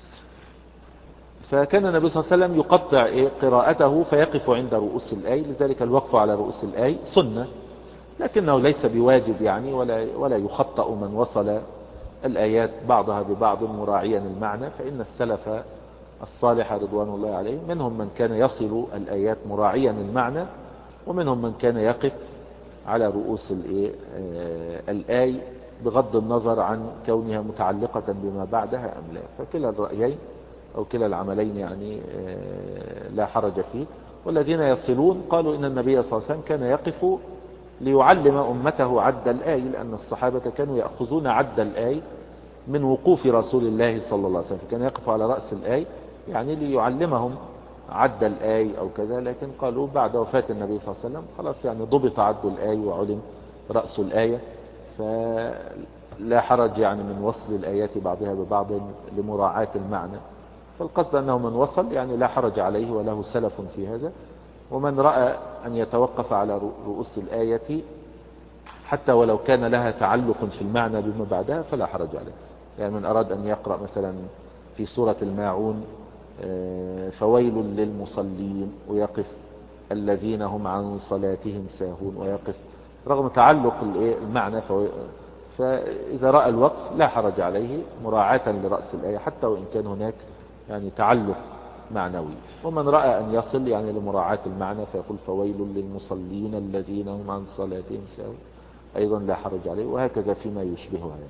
فكان النبي صلى الله عليه وسلم يقطع قراءته فيقف عند رؤوس الآي، لذلك الوقف على رؤوس الآي سنة، لكنه ليس بواجب يعني، ولا يخطأ من وصل الآيات بعضها ببعض مراعيا المعنى، فإن السلف الصالح رضوان الله عليه منهم من كان يصل الآيات مراعيا المعنى، ومنهم من كان يقف على رؤوس الآي بغض النظر عن كونها متعلقة بما بعدها أم لا. فكلا الرأيين أو كلا العملين يعني لا حرج فيه. والذين يصلون قالوا إن النبي صلى الله عليه وسلم كان يقف ليعلم أمته عد الآي، لأن الصحابة كانوا يأخذون عد الآي من وقوف رسول الله صلى الله عليه وسلم، فكان يقف على رأس الآي يعني ليعلمهم عد الآي أو كذا. لكن قالوا بعد وفاة النبي صلى الله عليه وسلم خلاص يعني ضبط عد الآي وعلم رأس الآية، فلا حرج يعني من وصل الآيات بعضها ببعض لمراعاة المعنى. فالقصد أنه من وصل يعني لا حرج عليه وله سلف في هذا. ومن رأى أن يتوقف على رؤوس الآية حتى ولو كان لها تعلق في المعنى بما بعدها فلا حرج عليه. يعني من أراد أن يقرأ مثلا في سورة الماعون فويل للمصلين ويقف الذين هم عن صلاتهم ساهون ويقف رغم تعلق المعنى، فإذا رأى الوقف لا حرج عليه مراعاة لرأس الآية حتى وإن كان هناك يعني تعلق معنوي. ومن رأى أن يصل يعني لمراعاة المعنى فيقول فويل للمصلين الذين هم عن صلاتهم ساهون أيضا لا حرج عليه، وهكذا فيما يشبهها يعني.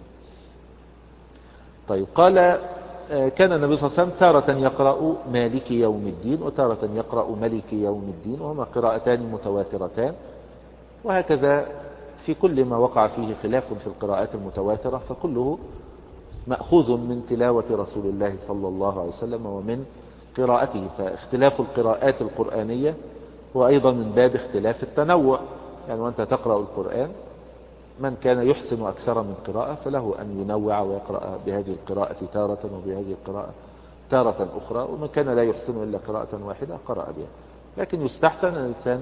طيب قال كان النبي صلى الله عليه وسلم تارة يقرأ مالك يوم الدين وتارة يقرأ ملك يوم الدين، وهما قراءتان متواترتان. وهكذا في كل ما وقع فيه خلاف في القراءات المتواترة فكله مأخوذ من تلاوة رسول الله صلى الله عليه وسلم ومن قراءته. فاختلاف القراءات القرآنية هو أيضا من باب اختلاف التنوع، يعني وأنت تقرأ القرآن من كان يحسن أكثر من قراءة فله أن ينوع ويقرأ بهذه القراءة تارة وبهذه القراءة تارة أخرى، ومن كان لا يحسن إلا قراءة واحدة قرأ بها. لكن يستحسن الإنسان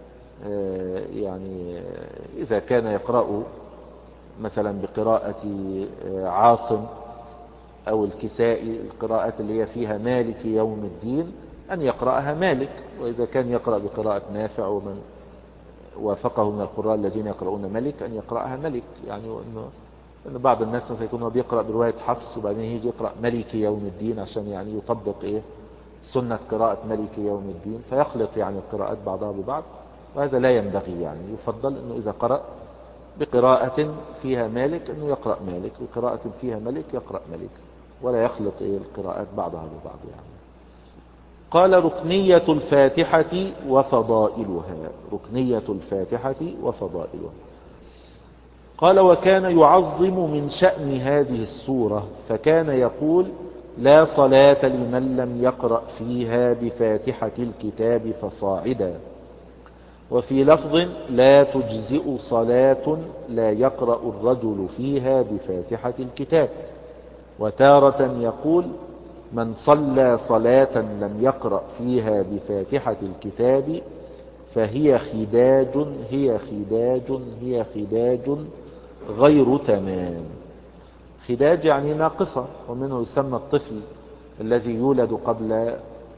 يعني إذا كان يقرأ مثلا بقراءة عاصم أو الكسائي القراءات اللي هي فيها مالك يوم الدين أن يقرأها مالك، وإذا كان يقرأ بقراءة نافع ومن وافقه من القراء الذين يقرؤون ملك أن يقرأها ملك. يعني أن بعض الناس يكون بيقرأ برواية حفص وبعدين يجي يقرأ ملك يوم الدين عشان يعني يطبق سنة قراءة ملك يوم الدين، فيخلط يعني القراءات بعضها ببعض، وهذا لا ينبغي. يعني يفضل أنه إذا قرأ بقراءة فيها مالك أنه يقرأ مالك، وقراءة فيها ملك يقرأ ملك، ولا يخلط القراءات بعضها ببعض يعني. قال ركنية الفاتحة وفضائلها. ركنية الفاتحة وفضائلها. قال وكان يعظم من شأن هذه السورة فكان يقول لا صلاة لمن لم يقرأ فيها بفاتحة الكتاب فصاعدا. وفي لفظ لا تجزئ صلاة لا يقرأ الرجل فيها بفاتحة الكتاب. وتارة يقول من صلى صلاة لم يقرأ فيها بفاتحة الكتاب فهي خداج هي خداج غير تمام. خداج يعني ناقصة، ومنه يسمى الطفل الذي يولد قبل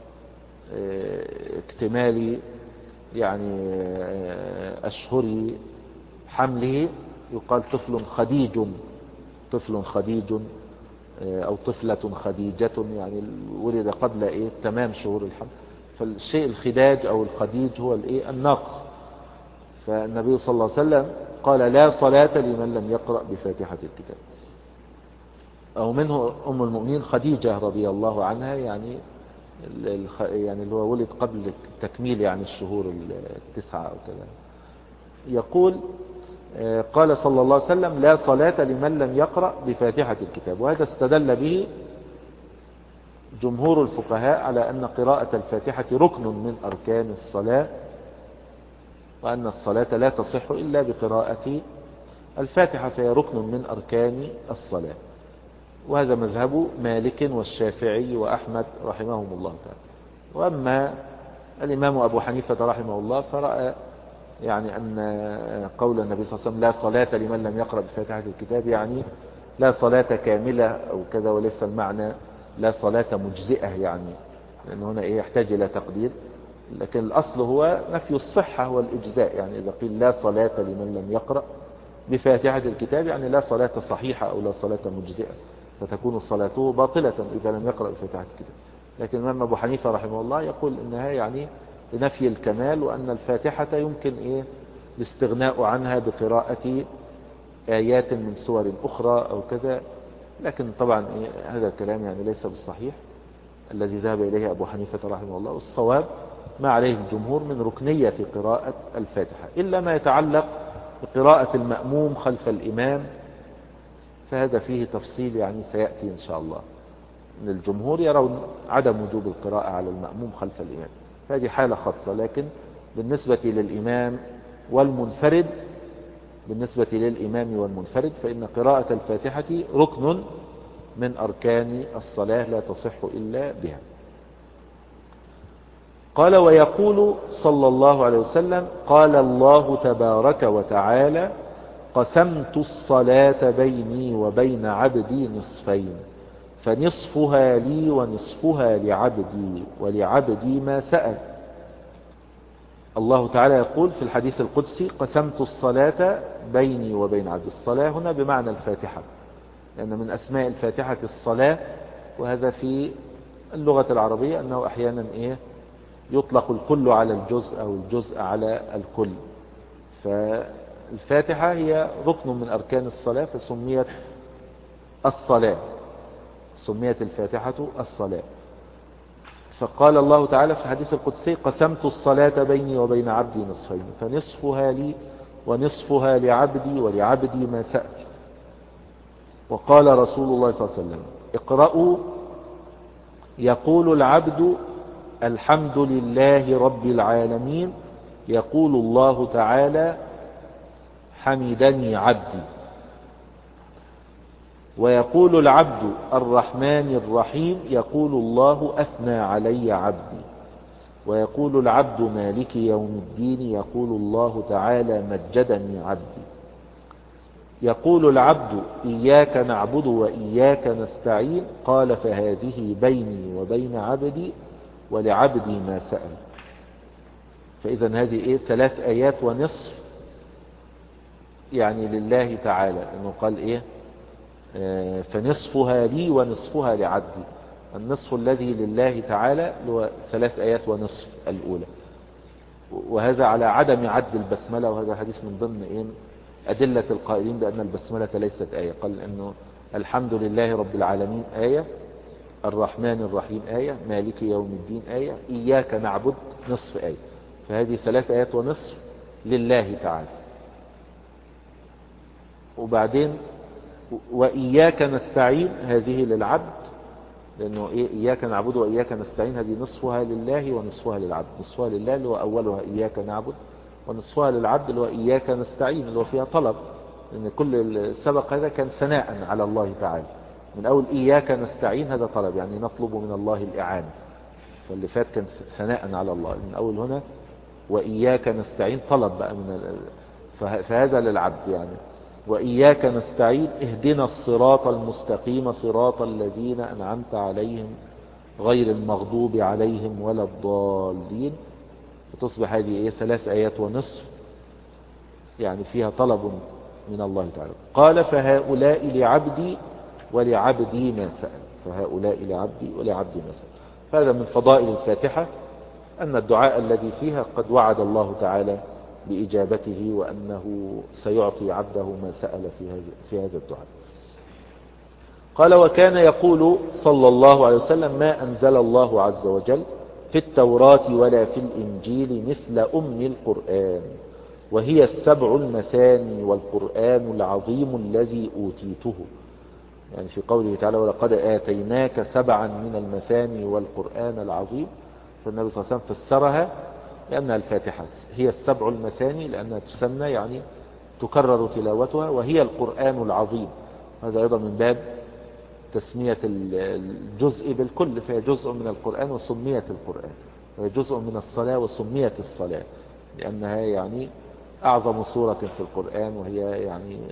اكتمال يعني أشهر حمله يقال طفل خديج، طفل خديج أو طفلة خديجة، يعني ولد قبل تمام شهور الحمل. فالشيء الخداج أو الخديج هو الناقص. فالنبي صلى الله عليه وسلم قال لا صلاة لمن لم يقرأ بفاتحة الكتاب. أو منه أم المؤمنين خديجة رضي الله عنها، يعني اللي هو ولد قبل تكميل يعني الشهور التسعة أو كذا. يقول قال صلى الله عليه وسلم لا صلاة لمن لم يقرأ بفاتحة الكتاب. وهذا استدل به جمهور الفقهاء على أن قراءة الفاتحة ركن من أركان الصلاة، وأن الصلاة لا تصح إلا بقراءة الفاتحة، فهي ركن من أركان الصلاة. وهذا مذهب مالك والشافعي وأحمد رحمهم الله تعالى. وأما الإمام أبو حنيفة رحمه الله فرأى يعني أن قول النبي صلى الله عليه وسلم لا صلاة لمن لم يقرأ بفاتحة الكتاب، يعني لا صلاة كاملة أو كذا، وليس المعنى لا صلاة مجزئة، يعني لأن هنا يحتاج إلى تقدير. لكن الأصل هو نفي الصحة والإجزاء، يعني إذا قيل لا صلاة لمن لم يقرأ بفاتحة الكتاب يعني لا صلاة صحيحة أو لا صلاة مجزئة، فتكون صلاته باطلة إذا لم يقرأ بفاتحة الكتاب. لكن الإمام أبو حنيفة رحمه الله يقول إنها يعني لنفي الكمال، وأن الفاتحة يمكن الاستغناء عنها بقراءة آيات من سور أخرى أو كذا. لكن طبعا هذا الكلام يعني ليس بالصحيح الذي ذهب إليه أبو حنيفة رحمه الله، والصواب ما عليه الجمهور من ركنية قراءة الفاتحة، إلا ما يتعلق بقراءة المأموم خلف الإمام، فهذا فيه تفصيل يعني سيأتي إن شاء الله. من الجمهور يرون عدم وجوب القراءة على المأموم خلف الإمام، هذه حالة خاصة. لكن بالنسبة للإمام والمنفرد، فإن قراءة الفاتحة ركن من أركان الصلاة لا تصح إلا بها. قال ويقول صلى الله عليه وسلم قال الله تبارك وتعالى قسمت الصلاة بيني وبين عبدي نصفين، فنصفها لي ونصفها لعبدي ولعبدي ما سأل. الله تعالى يقول في الحديث القدسي قسمت الصلاة بيني وبين عبدي. الصلاة هنا بمعنى الفاتحة، لأن من أسماء الفاتحة الصلاة، وهذا في اللغة العربية أنه أحيانا يطلق الكل على الجزء أو الجزء على الكل. فالفاتحة هي ركن من أركان الصلاة، فسميت الصلاة، سميت الفاتحة الصلاة. فقال الله تعالى في الحديث القدسي قسمت الصلاة بيني وبين عبدي نصفين، فنصفها لي ونصفها لعبدي ولعبدي ما سأل. وقال رسول الله صلى الله عليه وسلم اقرأوا يقول العبد الحمد لله رب العالمين، يقول الله تعالى حمدني عبدي. ويقول العبد الرحمن الرحيم، يقول الله أثنى علي عبدي. ويقول العبد مالك يوم الدين، يقول الله تعالى مجدني عبدي. يقول العبد إياك نعبد وإياك نستعين، قال فهذه بيني وبين عبدي ولعبدي ما سأل. فإذا هذه 3 آيات ونصف يعني لله تعالى، إنه قال فنصفها لي ونصفها لعبدي. النصف الذي لله تعالى هو 3 آيات ونصف الأولى، وهذا على عدم عد البسملة، وهذا حديث من ضمن أدلة القائلين بأن البسملة ليست آية. قال إنه الحمد لله رب العالمين آية، الرحمن الرحيم آية، مالك يوم الدين آية، إياك نعبد نصف آية. فهذه 3 آيات ونصف لله تعالى. وبعدين وإياك نستعين هذه للعبد، لأنه إياك نعبد وإياك نستعين هذه نصفها لله ونصفها للعبد. نصفها لله اللي هو أولها إياك نعبد، ونصفها للعبد اللي هو إياك نستعين اللي هو فيها طلب، لأن كل السبق هذا كان ثناء على الله تعالى. من أول إياك نستعين هذا طلب، يعني نطلب من الله الإعانة، فاللي فات كان ثناء على الله. من أول هنا وإياك نستعين طلب بقى فهذا للعبد يعني. وإياك نستعين اهدنا الصراط المستقيم صراط الذين أنعمت عليهم غير المغضوب عليهم ولا الضالين. فتصبح هذه 3 آيات ونصف يعني فيها طلب من الله تعالى. قال فهؤلاء لعبدي ولعبدي ما سأل، فهؤلاء لعبدي ولعبدي ما سأل. هذا من فضائل الفاتحة أن الدعاء الذي فيها قد وعد الله تعالى بإجابته، وأنه سيعطي عبده ما سأل في هذا الدعاء. قال وكان يقول صلى الله عليه وسلم ما أنزل الله عز وجل في التوراة ولا في الإنجيل مثل أم القرآن، وهي 7 المثاني والقرآن العظيم الذي أوتيته. يعني في قوله تعالى ولقد آتيناك 7 من المثاني والقرآن العظيم، فالنبي صلى الله عليه وسلم فسرها لأنها الفاتحة هي 7 المثاني، لأنها تسمى يعني تكرر تلاوتها، وهي القرآن العظيم. هذا أيضا من باب تسمية الجزء بالكل، فهي جزء من القرآن وسميت القرآن، وهي جزء من الصلاة وسميت الصلاة، لأنها يعني أعظم سورة في القرآن، وهي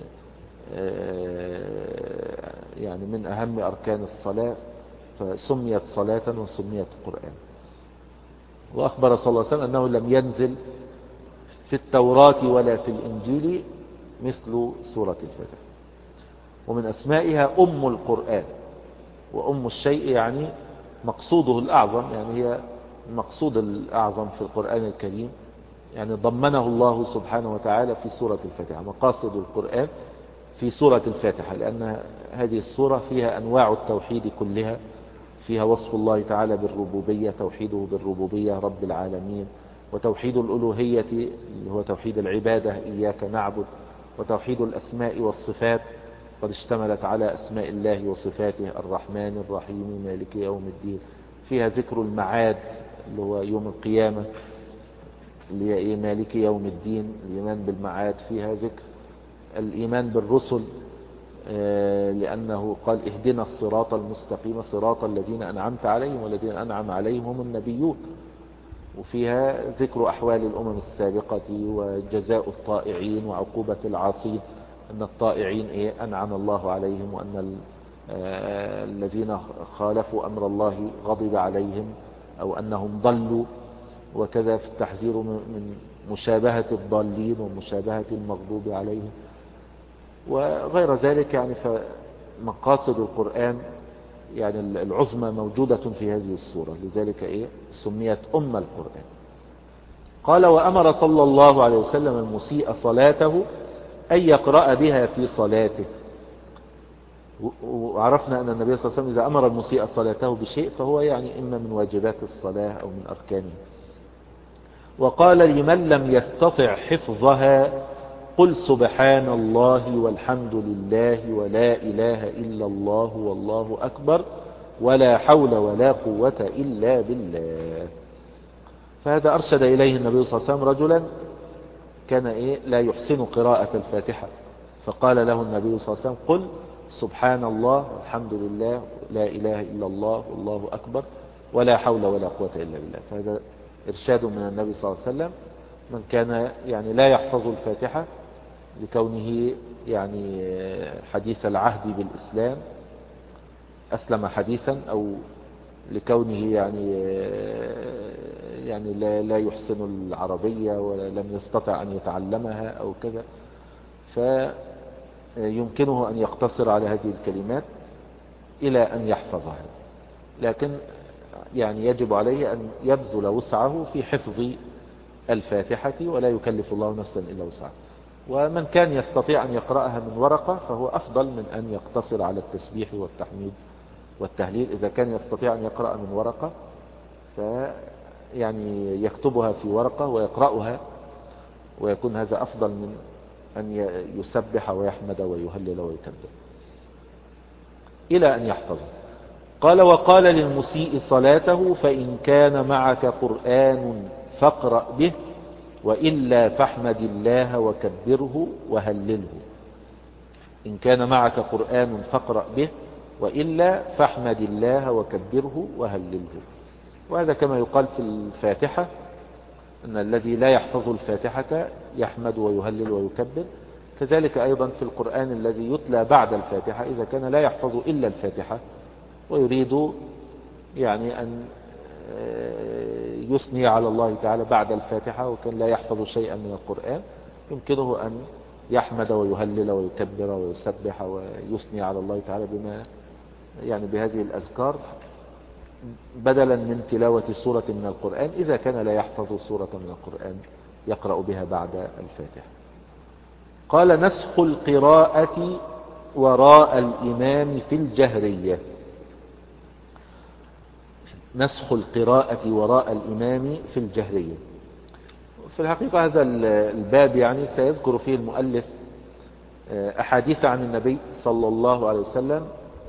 يعني من أهم أركان الصلاة، فسميت صلاة وسميت قرآن. وأخبر صلى الله عليه وسلم أنه لم ينزل في التوراة ولا في الإنجيل مثل سورة الفاتحة. ومن أسمائها أم القرآن، وأم الشيء يعني مقصوده الأعظم، يعني هي المقصود الأعظم في القرآن الكريم، يعني ضمنه الله سبحانه وتعالى في سورة الفاتحة. مقاصد القرآن في سورة الفاتحة، لأن هذه السورة فيها أنواع التوحيد كلها، فيها وصف الله تعالى بالربوبية، توحيده بالربوبية رب العالمين، وتوحيد الألوهية اللي هو توحيد العبادة إياك نعبد، وتوحيد الأسماء والصفات قد اشتملت على أسماء الله وصفاته الرحمن الرحيم مالك يوم الدين. فيها ذكر المعاد اللي هو يوم القيامة اللي هي مالك يوم الدين، الإيمان بالمعاد. فيها ذكر الإيمان بالرسل، لأنه قال اهدنا الصراط المستقيم صراط الذين أنعمت عليهم والذين أنعم عليهم هم النبيون. وفيها ذكر أحوال الأمم السابقة وجزاء الطائعين وعقوبة العاصين، أن الطائعين أنعم الله عليهم، وأن الذين خالفوا أمر الله غضب عليهم أو أنهم ضلوا. وكذا في التحذير من مشابهة الضالين ومشابهة المغضوب عليهم وغير ذلك. يعني فمقاصد القرآن يعني العظمى موجودة في هذه السورة، لذلك سميت أم القرآن. قال: وأمر صلى الله عليه وسلم المسيء صلاته أن يقرأ بها في صلاته. وعرفنا أن النبي صلى الله عليه وسلم إذا أمر المسيء صلاته بشيء فهو يعني إما من واجبات الصلاة أو من أركانها. وقال: لمن لم يستطع حفظها قل سبحان الله والحمد لله ولا إله إلا الله والله أكبر ولا حول ولا قوة إلا بالله. فهذا أرشد إليه النبي صلى الله عليه وسلم رجلا كان لا يحسن قراءة الفاتحة، فقال له النبي صلى الله عليه وسلم: قل سبحان الله والحمد لله لا إله إلا الله والله أكبر ولا حول ولا قوة إلا بالله. فهذا إرشاد من النبي صلى الله عليه وسلم من كان يعني لا يحفظ الفاتحة لكونه يعني حديث العهد بالإسلام، أسلم حديثا، أو لكونه يعني لا يحسن العربية ولم يستطع أن يتعلمها أو كذا، فيمكنه أن يقتصر على هذه الكلمات إلى أن يحفظها. لكن يعني يجب عليه أن يبذل وسعه في حفظ الفاتحة، ولا يكلف الله نفسا إلا وسعها. ومن كان يستطيع أن يقرأها من ورقة فهو أفضل من أن يقتصر على التسبيح والتحميد والتهليل. إذا كان يستطيع أن يقرأ من ورقة يعني يكتبها في ورقة ويقرأها، ويكون هذا أفضل من أن يسبح ويحمد ويهلل ويكبر إلى أن يحفظه. قال: وقال للمسيء صلاته فإن كان معك قرآن فاقرأ به وإلا فاحمد الله وكبره وهلله. إن كان معك قرآن فاقرأ به وإلا فاحمد الله وكبره وهلله. وهذا كما يقال في الفاتحة أن الذي لا يحفظ الفاتحة يحمد ويهلل ويكبر. كذلك أيضا في القرآن الذي يتلى بعد الفاتحة إذا كان لا يحفظ إلا الفاتحة ويريد يعني أن يثني على الله تعالى بعد الفاتحة وكان لا يحفظ شيئا من القرآن، يمكنه أن يحمد ويهلل ويكبر ويسبح ويثني على الله تعالى بما يعني بهذه الأذكار بدلا من تلاوة سورة من القرآن إذا كان لا يحفظ سورة من القرآن يقرأ بها بعد الفاتحة. قال: نسخ القراءة وراء الإمام في الجهرية. نسخ القراءة وراء الإمام في الجهرية. في الحقيقة هذا الباب يعني سيذكر فيه المؤلف أحاديث عن النبي صلى الله عليه وسلم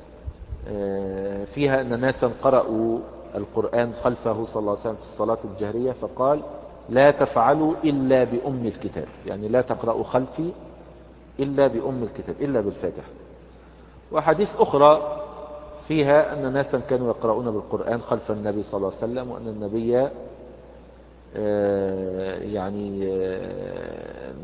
فيها أن ناسا قرأوا القرآن خلفه صلى الله عليه وسلم في الصلاة الجهرية فقال: لا تفعلوا إلا بأم الكتاب، يعني لا تقرأوا خلفي إلا بأم الكتاب إلا بالفاتحة. وحديث أخرى فيها أن ناسا كانوا يقرؤون بالقرآن خلف النبي صلى الله عليه وسلم، وأن النبي يعني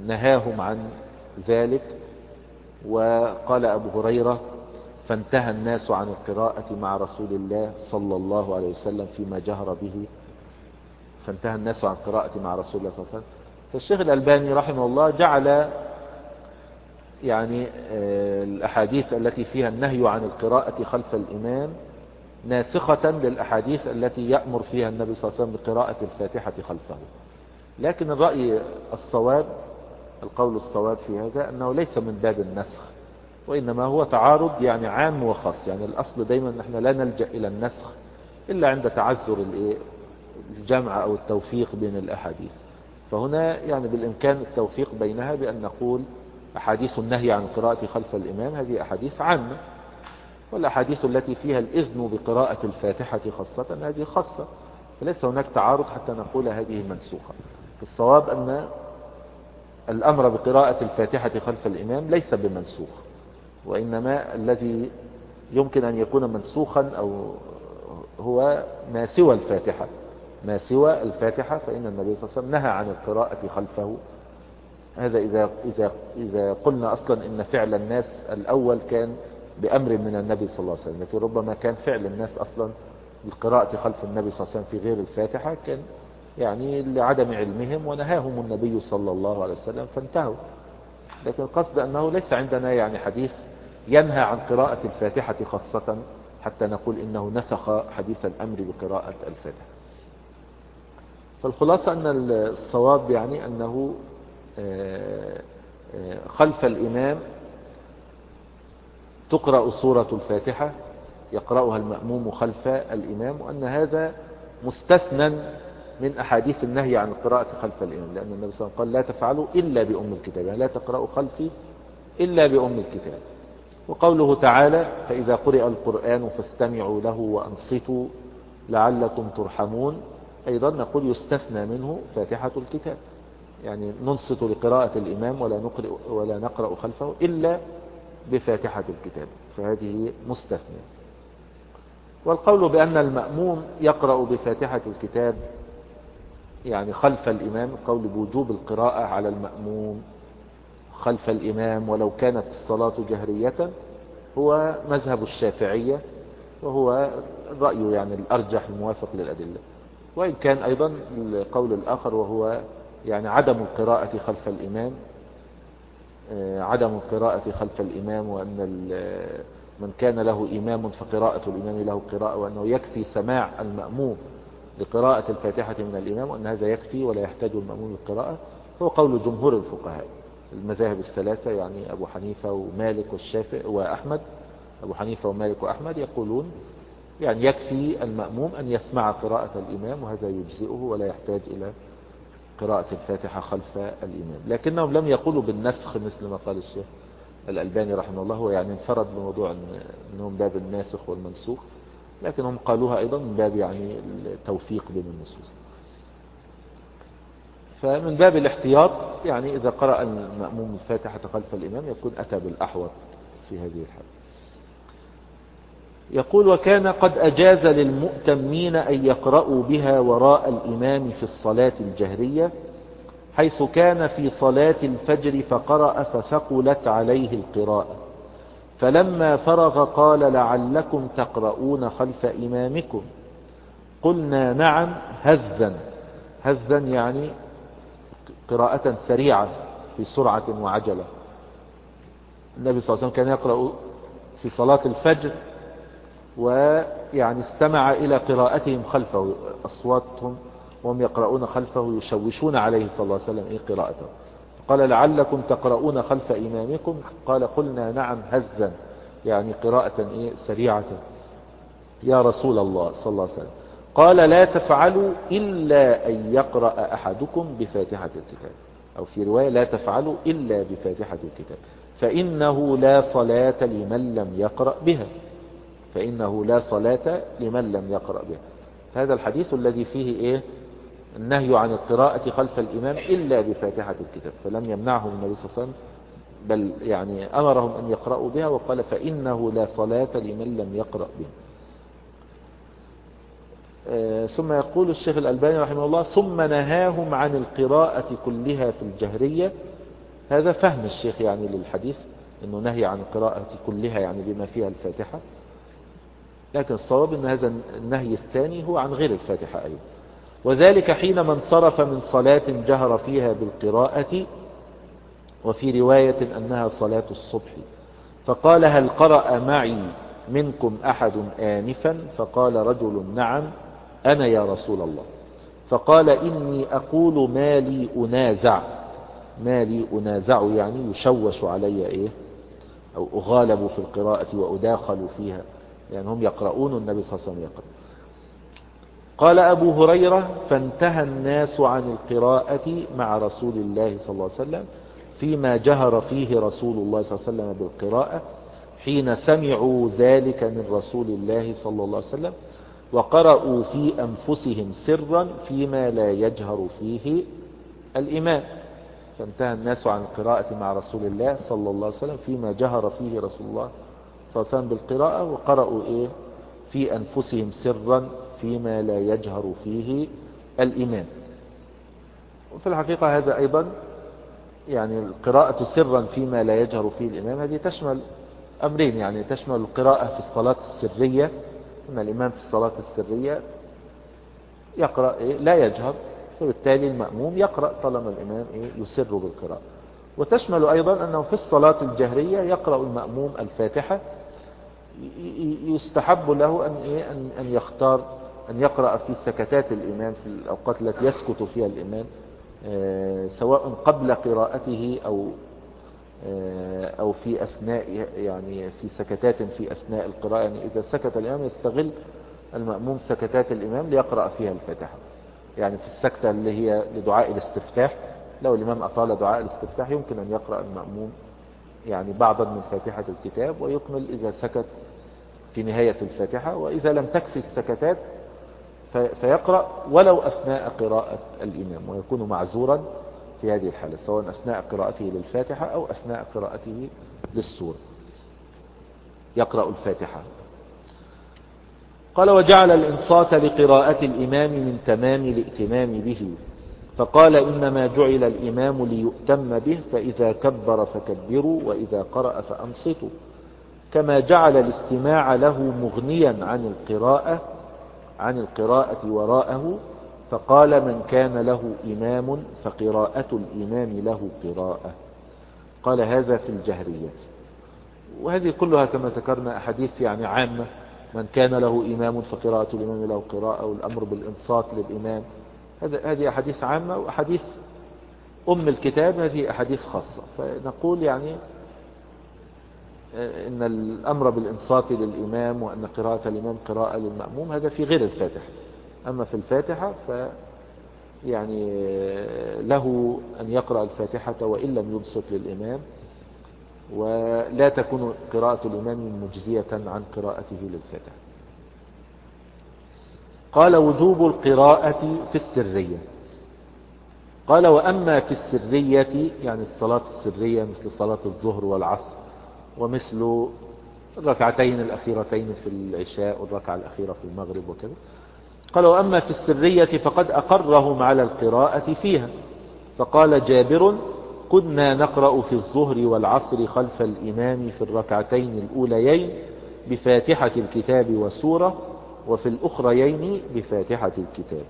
نهاهم عن ذلك. وقال أبو هريرة: فانتهى الناس عن القراءة مع رسول الله صلى الله عليه وسلم فيما جهر به. فانتهى الناس عن القراءة مع رسول الله صلى الله عليه وسلم. فالشيخ الألباني رحمه الله جعل يعني الأحاديث التي فيها النهي عن القراءة خلف الإمام ناسخة للأحاديث التي يأمر فيها النبي صلى الله عليه وسلم بقراءة الفاتحة خلفه. لكن الرأي الصواب، القول الصواب في هذا أنه ليس من باب النسخ، وإنما هو تعارض يعني عام وخاص. يعني الأصل دايما نحن لا نلجأ إلى النسخ إلا عند تعذر الجمع أو التوفيق بين الأحاديث. فهنا يعني بالإمكان التوفيق بينها بأن نقول أحاديث النهي عن القراءة خلف الإمام هذه أحاديث عامة، والأحاديث التي فيها الإذن بقراءة الفاتحة خاصة هذه خاصة. فليس هناك تعارض حتى نقول هذه منسوخة. الصواب أن الأمر بقراءة الفاتحة خلف الإمام ليس بمنسوخ، وإنما الذي يمكن أن يكون منسوخا أو هو ما سوى الفاتحة. ما سوى الفاتحة فإن النبي صلى الله عليه وسلم نهى عن القراءة خلفه. هذا إذا قلنا أصلا إن فعل الناس الأول كان بأمر من النبي صلى الله عليه وسلم، لكن ربما كان فعل الناس أصلا القراءة خلف النبي صلى الله عليه وسلم في غير الفاتحة كان يعني لعدم علمهم ونهاهم النبي صلى الله عليه وسلم فانتهوا. لكن القصد أنه ليس عندنا يعني حديث ينهى عن قراءة الفاتحة خاصة حتى نقول إنه نسخ حديث الأمر بقراءة الفاتحة. فالخلاصة أن الصواب يعني أنه خلف الإمام تقرأ سورة الفاتحة يقرأها المأموم خلف الإمام، وأن هذا مستثنى من أحاديث النهي عن القراءة خلف الإمام، لأن النبي صلى الله عليه وسلم قال: لا تفعلوا إلا بأم الكتاب، يعني لا تقرأوا خلفي إلا بأم الكتاب. وقوله تعالى: فإذا قرئ القرآن فاستمعوا له وأنصتوا لعلكم ترحمون، أيضا نقول يستثنى منه فاتحة الكتاب، يعني ننصت لقراءة الإمام ولا نقرأ خلفه إلا بفاتحة الكتاب، فهذه مستثنى. والقول بأن المأموم يقرأ بفاتحة الكتاب يعني خلف الإمام، قول بوجوب القراءة على المأموم خلف الإمام ولو كانت الصلاة جهرية، هو مذهب الشافعية، وهو الرأي يعني الأرجح الموافق للأدلة. وإن كان أيضا القول الآخر وهو يعني عدم القراءة خلف الإمام، عدم القراءة خلف الإمام، وأن من كان له إمام فقراءة الإمام له قراءة، وأنه يكفي سماع المأموم لقراءة الفاتحة من الإمام، وأن هذا يكفي ولا يحتاج المأموم للقراءة. هو قول جمهور الفقهاء المذاهب الثلاثة، يعني أبو حنيفة ومالك والشافعي وأحمد. أبو حنيفة ومالك وأحمد يقولون يعني يكفي المأموم أن يسمع قراءة الإمام وهذا يجزئه ولا يحتاج إلى قراءة الفاتحة خلف الإمام. لكنهم لم يقولوا بالنسخ مثل ما قال الشيخ الألباني رحمه الله، هو يعني انفرد بموضوع أنهم باب الناسخ والمنسوخ، لكنهم قالوها أيضا من باب يعني التوفيق بين النصوص. فمن باب الاحتياط يعني إذا قرأ المأموم الفاتحة خلف الإمام يكون أتى بالأحوط في هذه الحالة. يقول: وكان قد أجاز للمؤتمين أن يقرأوا بها وراء الإمام في الصلاة الجهرية، حيث كان في صلاة الفجر فقرأ فثقلت عليه القراءة، فلما فرغ قال: لعلكم تقرؤون خلف إمامكم. قلنا: نعم، هزا. هزا يعني قراءة سريعة في سرعة وعجلة. النبي صلى الله عليه وسلم كان يقرأ في صلاة الفجر ويعني استمع إلى قراءتهم خلفه، أصواتهم وهم يقرؤون خلفه يشوشون عليه صلى الله عليه وسلم قراءته. قال: لعلكم تقرؤون خلف إمامكم. قال: قلنا: نعم، هزا يعني قراءة سريعة يا رسول الله صلى الله عليه وسلم. قال: لا تفعلوا إلا أن يقرأ أحدكم بفاتحة الكتاب، أو في رواية: لا تفعلوا إلا بفاتحة الكتاب، فإنه لا صلاة لمن لم يقرأ بها. فإنه لا صلاة لمن لم يقرأ بها. هذا الحديث الذي فيه النهي عن القراءة خلف الإمام إلا بفاتحة الكتاب، فلم يمنعهم النبي صلى الله عليه وسلم، بل يعني أمرهم أن يقرأوا بها، وقال: فإنه لا صلاة لمن لم يقرأ بها. ثم يقول الشيخ الألباني رحمه الله: ثم نهاهم عن القراءة كلها في الجهرية هذا فهم الشيخ يعني للحديث، انه نهي عن القراءة كلها يعني بما فيها الفاتحة، لكن الصواب ان هذا النهي الثاني هو عن غير الفاتحة ايضا. وذلك حينما انصرف من صلاة جهر فيها بالقراءة، وفي رواية انها صلاة الصبح، فقال هل قرأ معي منكم احد آنفا؟ فقال رجل نعم انا يا رسول الله. فقال اني اقول ما لي انازع، ما لي انازع يعني يشوش علي ايه، او اغالب في القراءة واداخل فيها، يعني هم يقرؤون والنبي صلى الله عليه وسلم يقرأ. قال ابو هريرة فانتهى الناس عن القراءة مع رسول الله صلى الله عليه وسلم فيما جهر فيه رسول الله صلى الله عليه وسلم بالقراءة، حين سمعوا ذلك من رسول الله صلى الله عليه وسلم، وقرأوا في أنفسهم سرا فيما لا يجهر فيه الإمام. فانتهى الناس عن القراءة مع رسول الله صلى الله عليه وسلم فيما جهر فيه رسول الله صلى الله عليه وسلم بالقراءة، وقرأوا إيه في أنفسهم سرا فيما لا يجهر فيه الإمام. وفي الحقيقة هذا أيضا يعني القراءة سرا فيما لا يجهر فيه الإمام هذه تشمل أمرين، يعني تشمل القراءة في الصلاة السرية، أن الإمام في الصلاة السرية يقرأ إيه لا يجهر، فبالتالي المأموم يقرأ طالما الإمام إيه يسر بالقراءة. وتشمل أيضا أنه في الصلاة الجهرية يقرأ المأموم الفاتحة، يستحب له أن إيه أن يختار أن يقرأ في سكتات الإمام في الأوقات التي يسكت فيها الإمام، سواء قبل قراءته أو في أثناء، يعني في سكتات في أثناء القراءة. يعني إذا سكت الإمام يستغل المأموم سكتات الإمام ليقرأ فيها الفاتحة، يعني في السكتة اللي هي لدعاء الاستفتاح، لو الإمام أطال دعاء الاستفتاح يمكن أن يقرأ المأموم يعني بعضا من فاتحة الكتاب ويكمل إذا سكت في نهاية الفاتحة. وإذا لم تكفي السكتات فيقرأ ولو أثناء قراءة الإمام، ويكون معذورا في هذه الحالة سواء أثناء قراءته للفاتحة أو أثناء قراءته للسورة يقرأ الفاتحة. قال وجعل الإنصات لقراءة الإمام من تمام الائتمام به، فقال إنما جعل الإمام ليؤتم به، فإذا كبر فكبروا وإذا قرأ فأنصتوا، كما جعل الاستماع له مغنيا عن القراءة وراءه، فقال من كان له إمام فقراءة الإمام له قراءة. قال هذا في الجهرية. وهذه كلها كما ذكرنا أحاديث يعني عامة، من كان له إمام فقراءة الإمام له قراءة، والأمر بالإنصات للإمام، هذه أحاديث عامة. وأحاديث أم الكتاب هذه أحاديث خاصة. فنقول يعني إن الأمر بالإنصات للإمام وأن قراءة الإمام قراءة للمأموم هذا في غير الفاتحة. أما في الفاتحة يعني له أن يقرأ الفاتحة وإن لم ينصت للإمام، ولا تكون قراءة الإمام مجزية عن قراءته للفاتحة. قال وجوب القراءة في السرية. قال وأما في السرية يعني الصلاة السرية مثل صلاة الظهر والعصر ومثل الركعتين الأخيرتين في العشاء والركعة الأخيرة في المغرب وكذا. قال وأما في السرية فقد أقرهم على القراءة فيها، فقال جابر كنا نقرأ في الظهر والعصر خلف الإمام في الركعتين الأوليين بفاتحة الكتاب وسورة، وفي الأخريين بفاتحة الكتاب،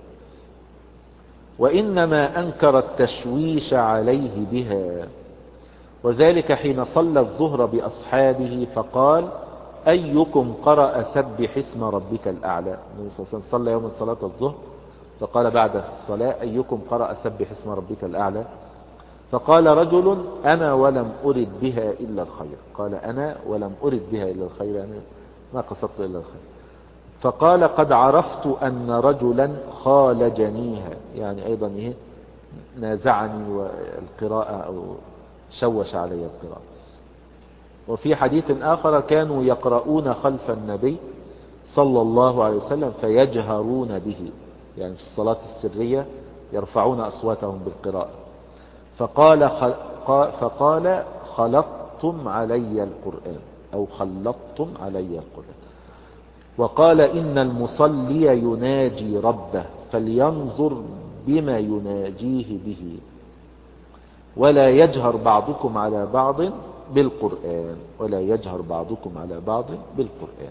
وإنما أنكر التشويش عليه بها، وذلك حين صلى الظهر بأصحابه فقال أيكم قرأ سبح اسم ربك الأعلى. النبي صلى الله عليه وسلم صلى يوم صلاة الظهر فقال بعد الصلاة أيكم قرأ سبح اسم ربك الأعلى؟ فقال رجل أنا ولم أرد بها إلا الخير. قال أنا ولم أرد بها إلا الخير، يعني ما قصدت إلا الخير. فقال قد عرفت أن رجلا خالجنيها، يعني أيضا إيه نازعني والقراءة أو شوش علي القراءة. وفي حديث آخر كانوا يقرؤون خلف النبي صلى الله عليه وسلم فيجهرون به، يعني في الصلاة السرية يرفعون أصواتهم بالقراءة. فقال خلطتم علي القرآن أو خلطتم علي القرآن. وقال إن المصلي يناجي ربه فلينظر بما يناجيه به، ولا يجهر بعضكم على بعض بالقرآن. ولا يجهر بعضكم على بعض بالقرآن.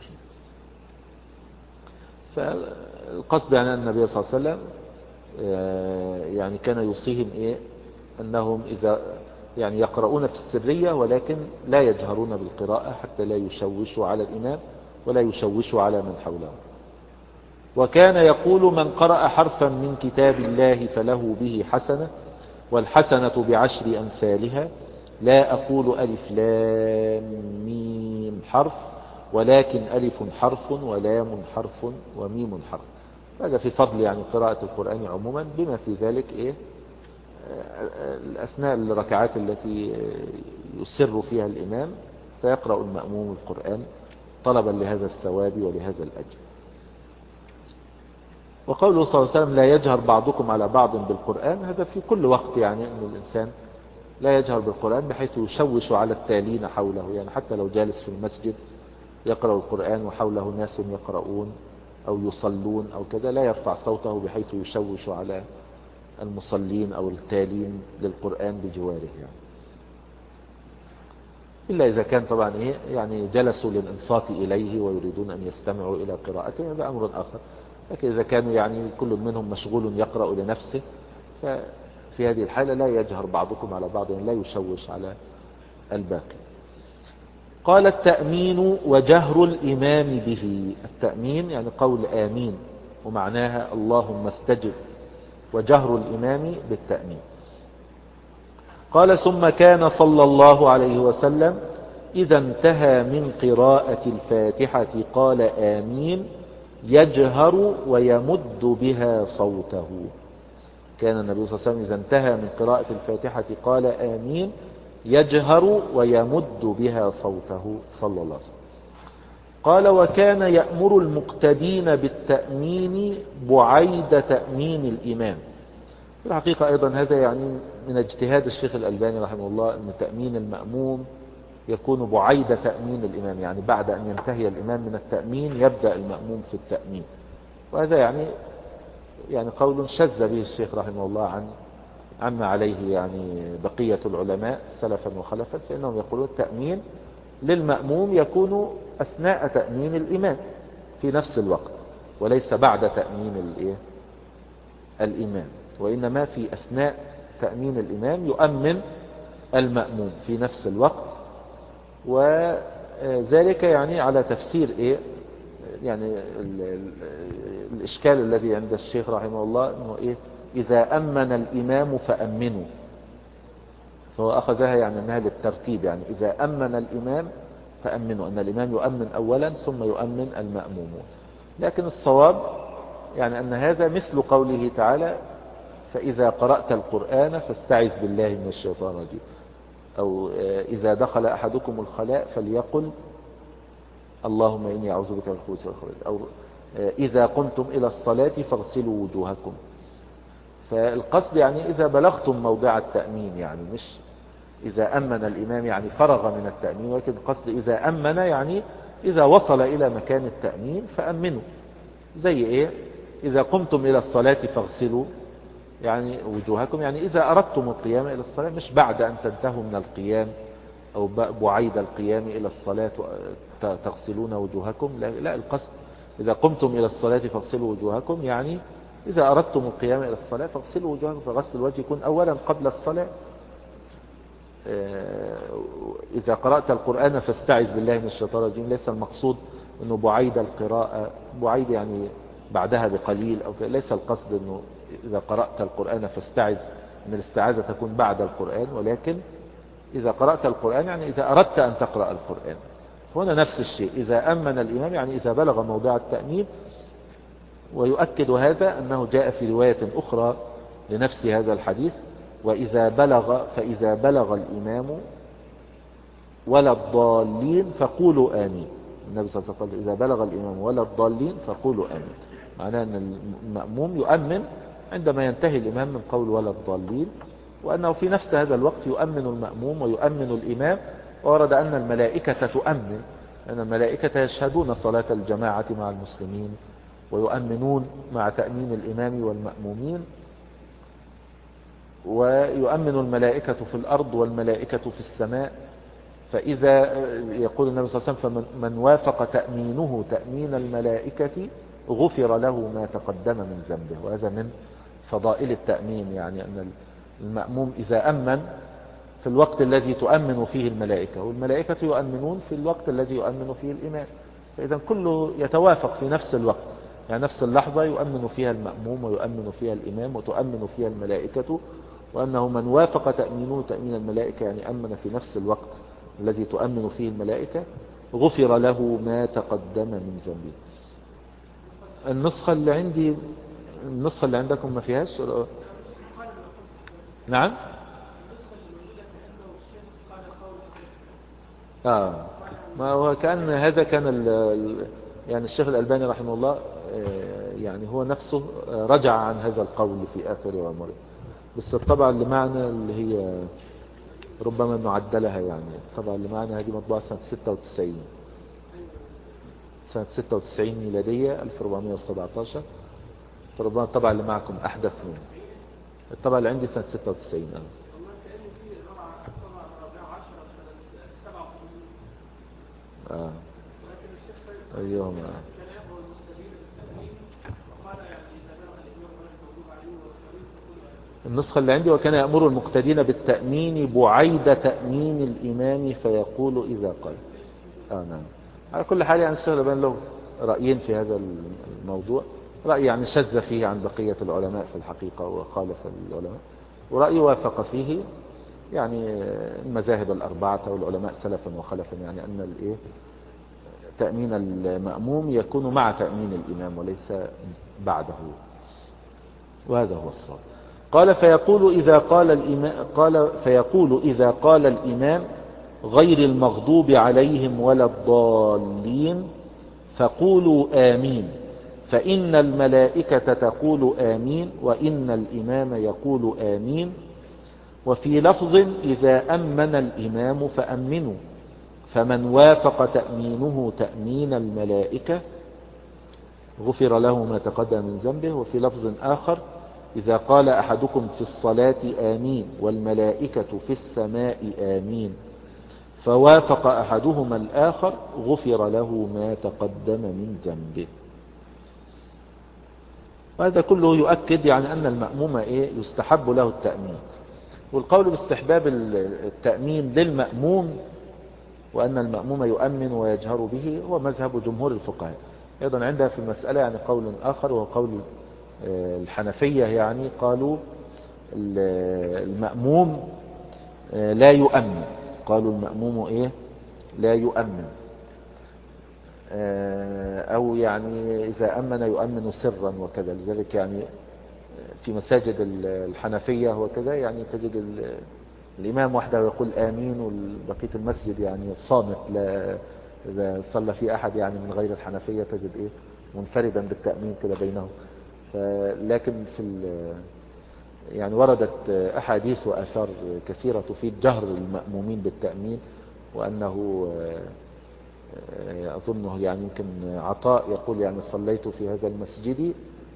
فالقصد يعني أن النبي صلى الله عليه وسلم يعني كان يوصيهم أنهم إذا يعني يقرؤون في السرية ولكن لا يجهرون بالقراءة حتى لا يشوشوا على الإمام ولا يشوشوا على من حوله. وكان يقول: من قرأ حرفا من كتاب الله فله به حسنة، والحسنة بعشر أمثالها، لا أقول ألف لام ميم حرف، ولكن ألف حرف ولام حرف وميم حرف. هذا في فضل يعني قراءة القرآن عموما، بما في ذلك أثناء الركعات التي يسر فيها الإمام فيقرأ المأموم القرآن طلبا لهذا الثواب ولهذا الأجر. وقوله صلى الله عليه وسلم: لا يجهر بعضكم على بعض بالقرآن، هذا في كل وقت، يعني أن الإنسان لا يجهر بالقرآن بحيث يشوش على التالين حوله. يعني حتى لو جالس في المسجد يقرأ القرآن وحوله ناس يقرؤون أو يصلون أو كذا، لا يرفع صوته بحيث يشوش على المصلين أو التالين للقرآن بجواره يعني. إلا إذا كان طبعا يعني جلسوا للإنصات إليه ويريدون أن يستمعوا إلى قراءته، هذا أمر آخر. لكن إذا كانوا يعني كل منهم مشغول يقرأ لنفسه، ففي هذه الحالة لا يجهر بعضكم على بعض، يعني لا يشوش على الباقي. قال: التأمين وجهر الإمام به. التأمين يعني قول آمين ومعناها اللهم استجب، وجهر الإمام بالتأمين. قال: ثم كان صلى الله عليه وسلم إذا انتهى من قراءة الفاتحة قال آمين، يجهر ويمد بها صوته. كان النبي صلى الله عليه وسلم إذا انتهى من قراءة الفاتحة قال آمين، يجهر ويمد بها صوته صلى الله عليه وسلم. قال: وكان يأمر المقتدين بالتأمين بعيد تأمين الإمام. في الحقيقة أيضا هذا يعني من اجتهاد الشيخ الألباني رحمه الله، أن تأمين المأموم يكون بعيد تأمين الإمام، يعني بعد أن ينتهي الإمام من التأمين يبدأ المأموم في التأمين. وهذا يعني قول شذ به الشيخ رحمه الله عما عليه يعني بقية العلماء سلفا وخلفا، فإنهم يقولون التأمين للمأموم يكون أثناء تأمين الإمام في نفس الوقت، وليس بعد تأمين الإمام، وإنما في أثناء تأمين الإمام يؤمن المأموم في نفس الوقت. وذلك يعني على تفسير يعني الإشكال الذي عند الشيخ رحمه الله أنه إذا أمن الإمام فأمنوا، فهو أخذها يعني أنها للترتيب، يعني إذا أمن الإمام فأمنوا، أن الإمام يؤمن أولا ثم يؤمن المأمومون. لكن الصواب يعني أن هذا مثل قوله تعالى: فإذا قرأت القرآن فاستعذ بالله من الشيطان الرجيم، أو إذا دخل أحدكم الخلاء فليقل اللهم إني أعوذ بك من الخبث والخبائث، أو إذا قمتم إلى الصلاة فاغسلوا وجوهكم. فالقصد يعني إذا بلغتم موضع التأمين، يعني مش إذا أمن الإمام يعني فرغ من التأمين، ولكن القصد إذا أمن يعني إذا وصل إلى مكان التأمين فأمنوا. زي إذا قمتم إلى الصلاة فاغسلوا يعني وجوهكم، يعني إذا أردتم القيام إلى الصلاة، مش بعد أن تنتهوا من القيام أو بعيد القيام إلى الصلاة تغسلون وجوهكم. لا، القصد إذا قمتم إلى الصلاة فاغسلوا وجوهكم، يعني إذا أردتم القيام إلى الصلاة فاغسلوا وجوهكم، فغسل الوجه يكون أولا قبل الصلاة. إذا قرأت القرآن فاستعذ بالله من الشيطان الرجيم، ليس المقصود أنه بعيد القراءة، بعيد يعني بعدها بقليل أو كده، ليس القصد أنه إذا قرأت القرآن فاستعذ أن الاستعاذة تكون بعد القرآن، ولكن إذا قرأت القرآن يعني إذا أردت أن تقرأ القرآن. هنا نفس الشيء، إذا أمن الإمام يعني إذا بلغ موضع التأمين. ويؤكد هذا أنه جاء في رواية أخرى لنفس هذا الحديث: فإذا بلغ الإمام ولا الضالين فقولوا آمين. النبي صلى الله عليه وسلم إذا بلغ الإمام ولا الضالين فقولوا آمين، معناه أن المأموم يؤمن عندما ينتهي الإمام من قول ولا الضالين، وأنه في نفس هذا الوقت يؤمن المأموم ويؤمن الإمام. ورد أن الملائكة تؤمن، أن الملائكة يشهدون صلاة الجماعة مع المسلمين ويؤمنون مع تأمين الإمام والمأمومين. ويؤمن الملائكة في الأرض والملائكة في السماء. فإذا يقول النبي صلى الله عليه وسلم فمن وافق تأمينه تأمين الملائكة غفر له ما تقدم من ذنبه. وهذا من فضائل التأمين، يعني أن المأموم إذا أمن في الوقت الذي تؤمن فيه الملائكة، والملائكة يؤمنون في الوقت الذي يؤمن فيه الإمام، فإذا كله يتوافق في نفس الوقت، يعني نفس اللحظة يؤمن فيها المأموم ويؤمن فيها الإمام وتؤمن فيها الملائكة. وأنه من وافق تأمينه تأمين الملائكة، يعني أمن في نفس الوقت الذي تؤمن فيه الملائكة، غفر له ما تقدم من ذنبه. النسخة اللي عندي، النسخة اللي عندكم ما فيهاش؟ نعم. ما هو كان هذا كان يعني الشيخ الألباني رحمه الله يعني هو نفسه رجع عن هذا القول في آخر عمره. بس الطبعة اللي معنا اللي هي ربما نعدلها، يعني الطبعة اللي معنا هذه مطبوعة سنة 96، سنة 96 ميلادية 1417. ربما الطبعة اللي معكم أحدث منه. الطبعة اللي عندي سنة 96. أيوم. النسخة اللي عندي وكان يأمر المقتدين بالتأمين بعيد تأمين الإمام فيقول إذا قال. نعم. على كل حال يعني الشيخ الألباني له رأيين في هذا الموضوع. رأي يعني شذ فيه عن بقية العلماء في الحقيقة وخالف العلماء، ورأي وافق فيه يعني المذاهب الأربعة والعلماء سلفا وخلفا، يعني أن تأمين المأموم يكون مع تأمين الإمام وليس بعده، وهذا هو الصواب. قال فيقول إذا قال الإمام غير المغضوب عليهم ولا الضالين فقولوا آمين، فإن الملائكة تقول آمين وإن الإمام يقول آمين. وفي لفظ إذا أمن الإمام فأمنوا، فمن وافق تأمينه تأمين الملائكة غفر له ما تقدم من ذنبه. وفي لفظ آخر إذا قال أحدكم في الصلاة آمين والملائكة في السماء آمين فوافق أحدهما الآخر غفر له ما تقدم من ذنبه. وهذا كله يؤكد يعني أن المأموم يستحب له التأمين. والقول باستحباب التأمين للمأموم وأن المأموم يؤمن ويجهر به هو مذهب جمهور الفقهاء. أيضا عندها في المسألة يعني قول آخر وهو قول الحنفية، يعني قالوا المأموم لا يؤمن، قالوا المأموم لا يؤمن، أو يعني إذا أمن يؤمن سرا وكذا. لذلك يعني في مساجد الحنفية وكذا يعني تجد الإمام وحده يقول آمين والبقية المسجد يعني صامت، لا إذا صلى في أحد يعني من غير الحنفية تجد منفردا بالتأمين كده بينهم. لكن يعني وردت أحاديث وآثار كثيرة تفيد جهر المأمومين بالتأمين، وأنه أظنه يعني يمكن عطاء يقول يعني صليت في هذا المسجد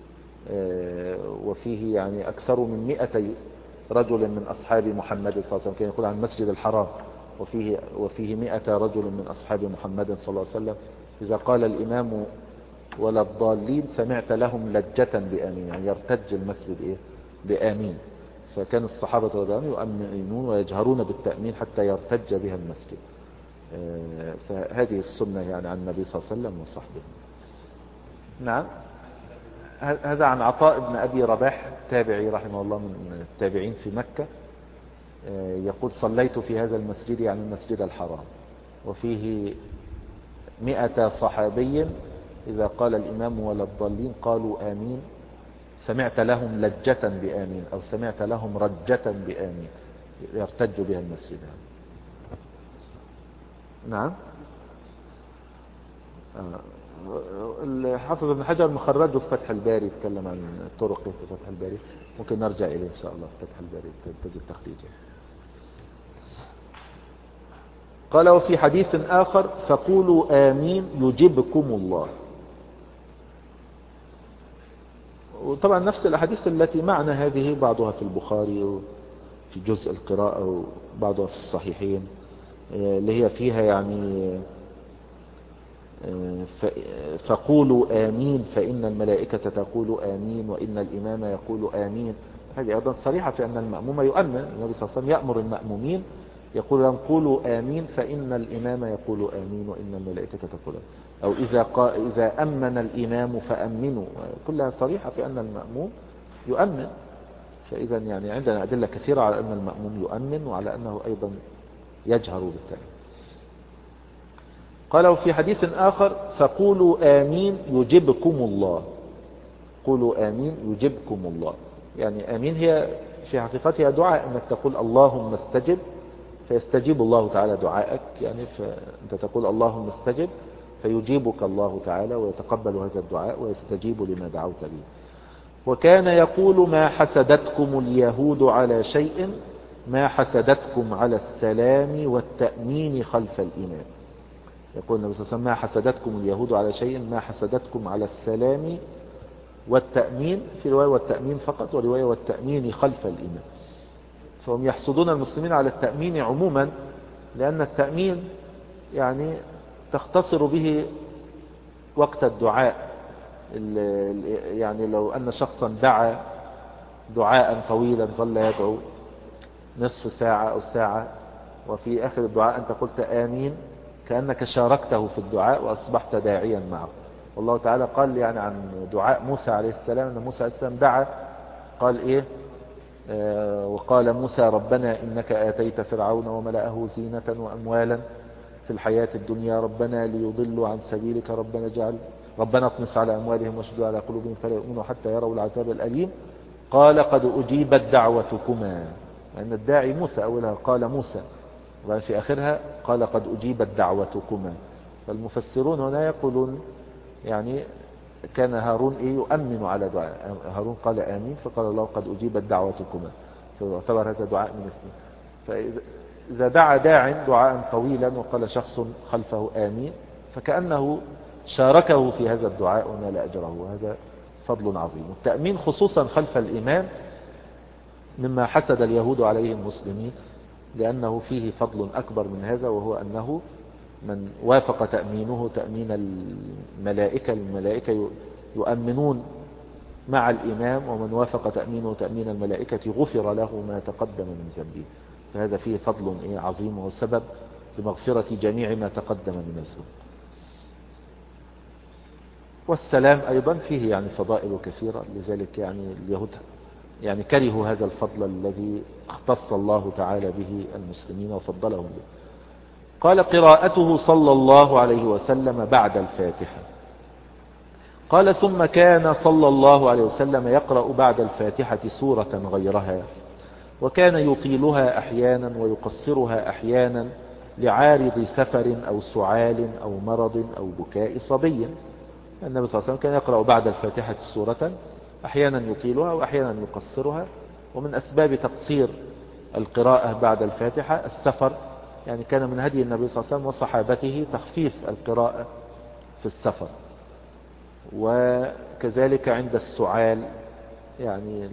وفيه يعني أكثر من 100 رجل من أصحاب محمد صلى الله عليه وسلم، كان يقول عن المسجد الحرام وفيه 100 رجل من أصحاب محمد صلى الله عليه وسلم إذا قال الإمام ولا الضالين سمعت لهم لجة بآمين، يعني يرتج المسجد بآمين. فكان الصحابة رضي الله عنهم يؤمنون ويجهرون بالتأمين حتى يرتج بها المسجد. فهذه السنة يعني عن النبي صلى الله عليه وسلم وصحبه. نعم. هذا عن عطاء بن أبي رباح تابعي رحمه الله من التابعين في مكة، يقول صليت في هذا المسجد يعني المسجد الحرام وفيه 100 صحابي إذا قال الإمام ولا الضالين قالوا آمين سمعت لهم لجة بآمين أو سمعت لهم رجة بآمين يرتج بها المسجد. نعم. الحافظ ابن حجر مخرجه في فتح الباري، يتكلم عن طرقه في فتح الباري، ممكن نرجع إليه إن شاء الله في فتح الباري تجد تخريجه. قال وفي حديث آخر فقولوا آمين يجبكم الله. وطبعا نفس الأحاديث التي معنا هذه بعضها في البخاري في جزء القراءة وبعضها في الصحيحين، اللي هي فيها يعني فقولوا آمين فإن الملائكة تقول آمين وإن الإمام يقول آمين. هذه أيضا صريحة في أن المأموم يؤمن. النبي صلى الله عليه وسلم يأمر المأمومين يقول لهم قولوا آمين فإن الإمام يقول آمين وإن الملائكة تقول آمين. أو إذا أمن الإمام فأمنوا، كلها صريحة في أن المأموم يؤمن. فإذا يعني عندنا أدلة كثيرة على أن المأموم يؤمن وعلى أنه أيضا يجهر بالتأمين. قالوا في حديث آخر فقولوا آمين يجبكم الله. قولوا آمين يجبكم الله، يعني آمين هي في حقيقتها دعاء، أنك تقول اللهم استجب فيستجيب الله تعالى دعائك، يعني فأنت تقول اللهم استجب فيجيبك الله تعالى ويتقبل هذا الدعاء ويستجيب لما دعوت به. وكان يقول ما حسدتكم اليهود على شيء ما حسدتكم على السلام والتأمين خلف الإمام. يقول النبي صلى الله عليه وسلم ما حسدتكم اليهود على شيء ما حسدتكم على السلام والتأمين، في رواية والتأمين فقط، ورواية والتأمين خلف الإمام. فهم يحسدون المسلمين على التأمين عموما، لأن التأمين يعني تختصر به وقت الدعاء. يعني لو أن شخصا دعا دعاء طويلا ظل يدعو نصف ساعة أو ساعة، وفي آخر الدعاء أنت قلت آمين، كأنك شاركته في الدعاء وأصبحت داعيا معه. والله تعالى قال يعني عن دعاء موسى عليه السلام أن موسى عليه السلام دعا قال إيه وقال موسى ربنا إنك آتيت فرعون وملأه زينة وأموالا في الحياة الدنيا ربنا ليضلوا عن سبيلك ربنا اطمس على أموالهم واشدد على قلوبهم فلا يؤمنوا حتى يروا العذاب الأليم قال قد أجيبت دعوتكما. لأن الداعي موسى، أولها قال موسى وبعد في آخرها قال قد أجيبت دعوتكما. فالمفسرون هنا يقولون يعني كان هارون يؤمن على دعاء هارون، قال آمين فقال الله قد أجيبت دعوتكما، فيعتبر هذا دعاء من اثنين. فإذا دعا داع دعاء طويلا وقال شخص خلفه آمين فكأنه شاركه في هذا الدعاء ونال أجره، وهذا فضل عظيم. والتأمين خصوصا خلف الإمام مما حسد اليهود عليه المسلمين، لأنه فيه فضل أكبر من هذا، وهو أنه من وافق تأمينه تأمين الملائكة يؤمنون مع الإمام، ومن وافق تأمينه تأمين الملائكة غفر له ما تقدم من ذنبه. فهذا فيه فضل عظيم وسبب لمغفرة جميع ما تقدم من الذنب. والسلام أيضا فيه يعني فضائل كثيرة، لذلك يعني اليهود يعني كرهوا هذا الفضل الذي اختص الله تعالى به المسلمين وفضلهم به. قال قراءته صلى الله عليه وسلم بعد الفاتحة. قال ثم كان صلى الله عليه وسلم يقرأ بعد الفاتحة سورة غيرها، وكان يطيلها أحيانا ويقصرها أحيانا لعارض سفر أو سعال أو مرض أو بكاء صبي. النبي صلى الله عليه وسلم كان يقرأ بعد الفاتحة سورة أحيانا يطيلها وأحيانا يقصرها. ومن أسباب تقصير القراءة بعد الفاتحة السفر، يعني كان من هدي النبي صلى الله عليه وسلم وصحابته تخفيف القراءة في السفر، وكذلك عند السعال يعني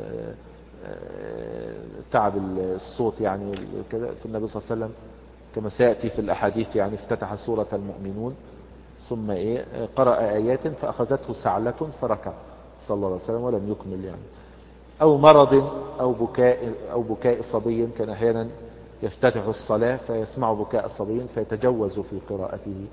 تعب الصوت يعني كذا. في النبي صلى الله عليه وسلم كما سيأتي في الأحاديث يعني افتتح سورة المؤمنون ثم قرأ آيات فأخذته سعلة فركع صلى الله عليه وسلم ولم يكمل يعني. أو مرض أو بكاء صبي، كان أحيانا يفتتح الصلاة فيسمع بكاء صبي فيتجوز في قراءته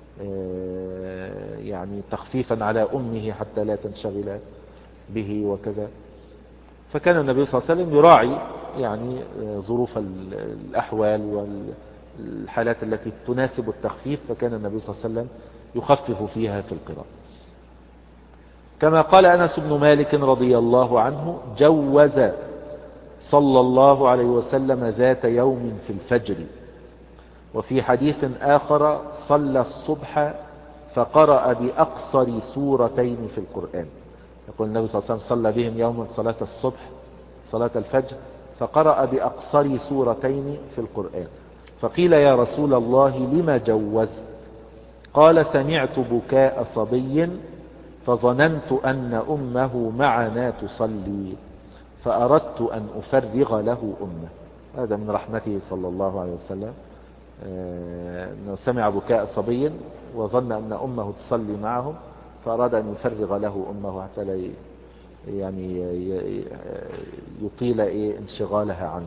يعني تخفيفا على أمه حتى لا تنشغل به وكذا. فكان النبي صلى الله عليه وسلم يراعي يعني ظروف الأحوال والحالات التي تناسب التخفيف، فكان النبي صلى الله عليه وسلم يخفف فيها في القراءة. كما قال أنس بن مالك رضي الله عنه جوز صلى الله عليه وسلم ذات يوم في الفجر. وفي حديث آخر صلى الصبح فقرأ بأقصر سورتين في القرآن. يقول النبي صلى الله عليه وسلم صلى بهم يوما صلاة الصبح صلاة الفجر فقرأ بأقصر سورتين في القرآن. فقيل يا رسول الله لما جوز؟ قال سمعت بكاء صبي فظننت أن أمه معنا تصلي فأردت أن أفرغ له أمه. هذا من رحمته صلى الله عليه وسلم، أنه سمع بكاء صبي وظن أن أمه تصلي معهم، فأراد أن يفرغ له أمه حتى لا يعني يطيل انشغالها عنه.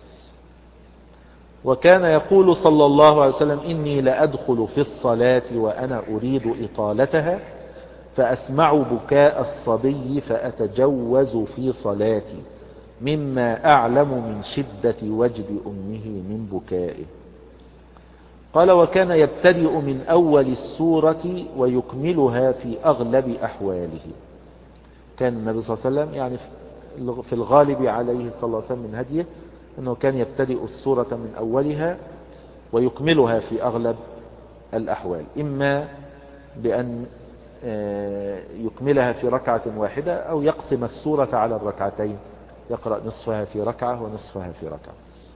وكان يقول صلى الله عليه وسلم: إني لأدخل في الصلاة وأنا أريد إطالتها فأسمع بكاء الصبي فأتجوز في صلاتي مما أعلم من شدة وجد أمه من بكائه. قال: وكان يبتدئ من أول السورة ويكملها في أغلب أحواله. كان النبي صلى الله عليه وسلم يعني في الغالب عليه صلى الله عليه وسلم من هديه أنه كان يبتدئ السورة من أولها ويكملها في أغلب الأحوال، إما بأن يكملها في ركعة واحدة أو يقسم السورة على الركعتين، يقرأ نصفها في ركعة ونصفها في ركعة.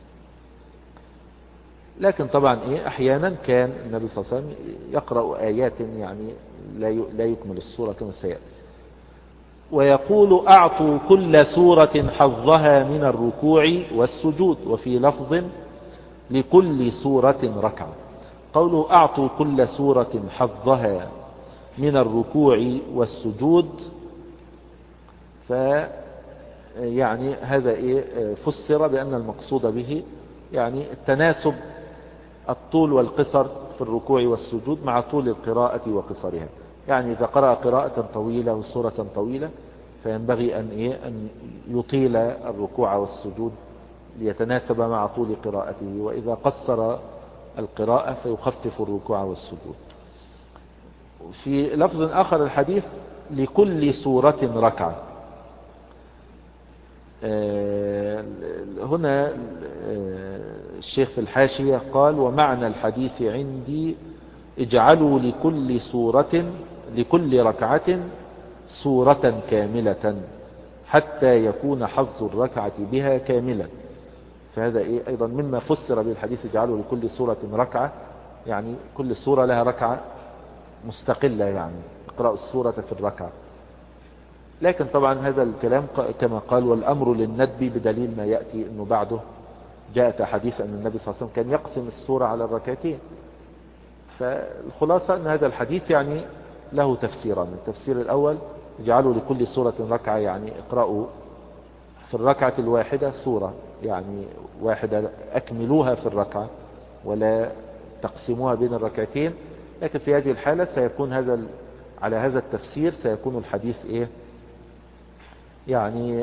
لكن طبعا أحيانا كان النبي صلى الله عليه وسلم يقرأ آيات يعني لا يكمل السورة كما سيأتي. ويقول: أعطوا كل سورة حظها من الركوع والسجود. وفي لفظ: لكل سورة ركعة. قوله أعطوا كل سورة حظها من الركوع والسجود، يعني هذا فسر بأن المقصود به يعني التناسب الطول والقصر في الركوع والسجود مع طول القراءة وقصرها. يعني إذا قرأ قراءة طويلة وسورة طويلة فينبغي أن يطيل الركوع والسجود ليتناسب مع طول قراءته، وإذا قصر القراءة فيخفف الركوع والسجود. في لفظ آخر الحديث: لكل سورة ركعة. هنا الشيخ في الحاشية قال: ومعنى الحديث عندي اجعلوا لكل ركعة سورة كاملة حتى يكون حظ الركعة بها كاملا. فهذا أيضا مما فسر بالحديث اجعلوا لكل سورة ركعة، يعني كل سورة لها ركعة مستقلة، يعني اقرأوا السورة في الركعة. لكن طبعا هذا الكلام كما قال: والأمر للندب، بدليل ما يأتي أنه بعده جاءت حديث أن النبي صلى الله عليه وسلم كان يقسم السورة على الركعتين. فالخلاصة أن هذا الحديث يعني له تفسيران. التفسير الأول: اجعلوا لكل سورة ركعة، يعني اقرأوا في الركعة الواحدة سورة، يعني واحدة أكملوها في الركعة ولا تقسموها بين الركعتين. لكن في هذه الحالة سيكون على هذا التفسير سيكون الحديث يعني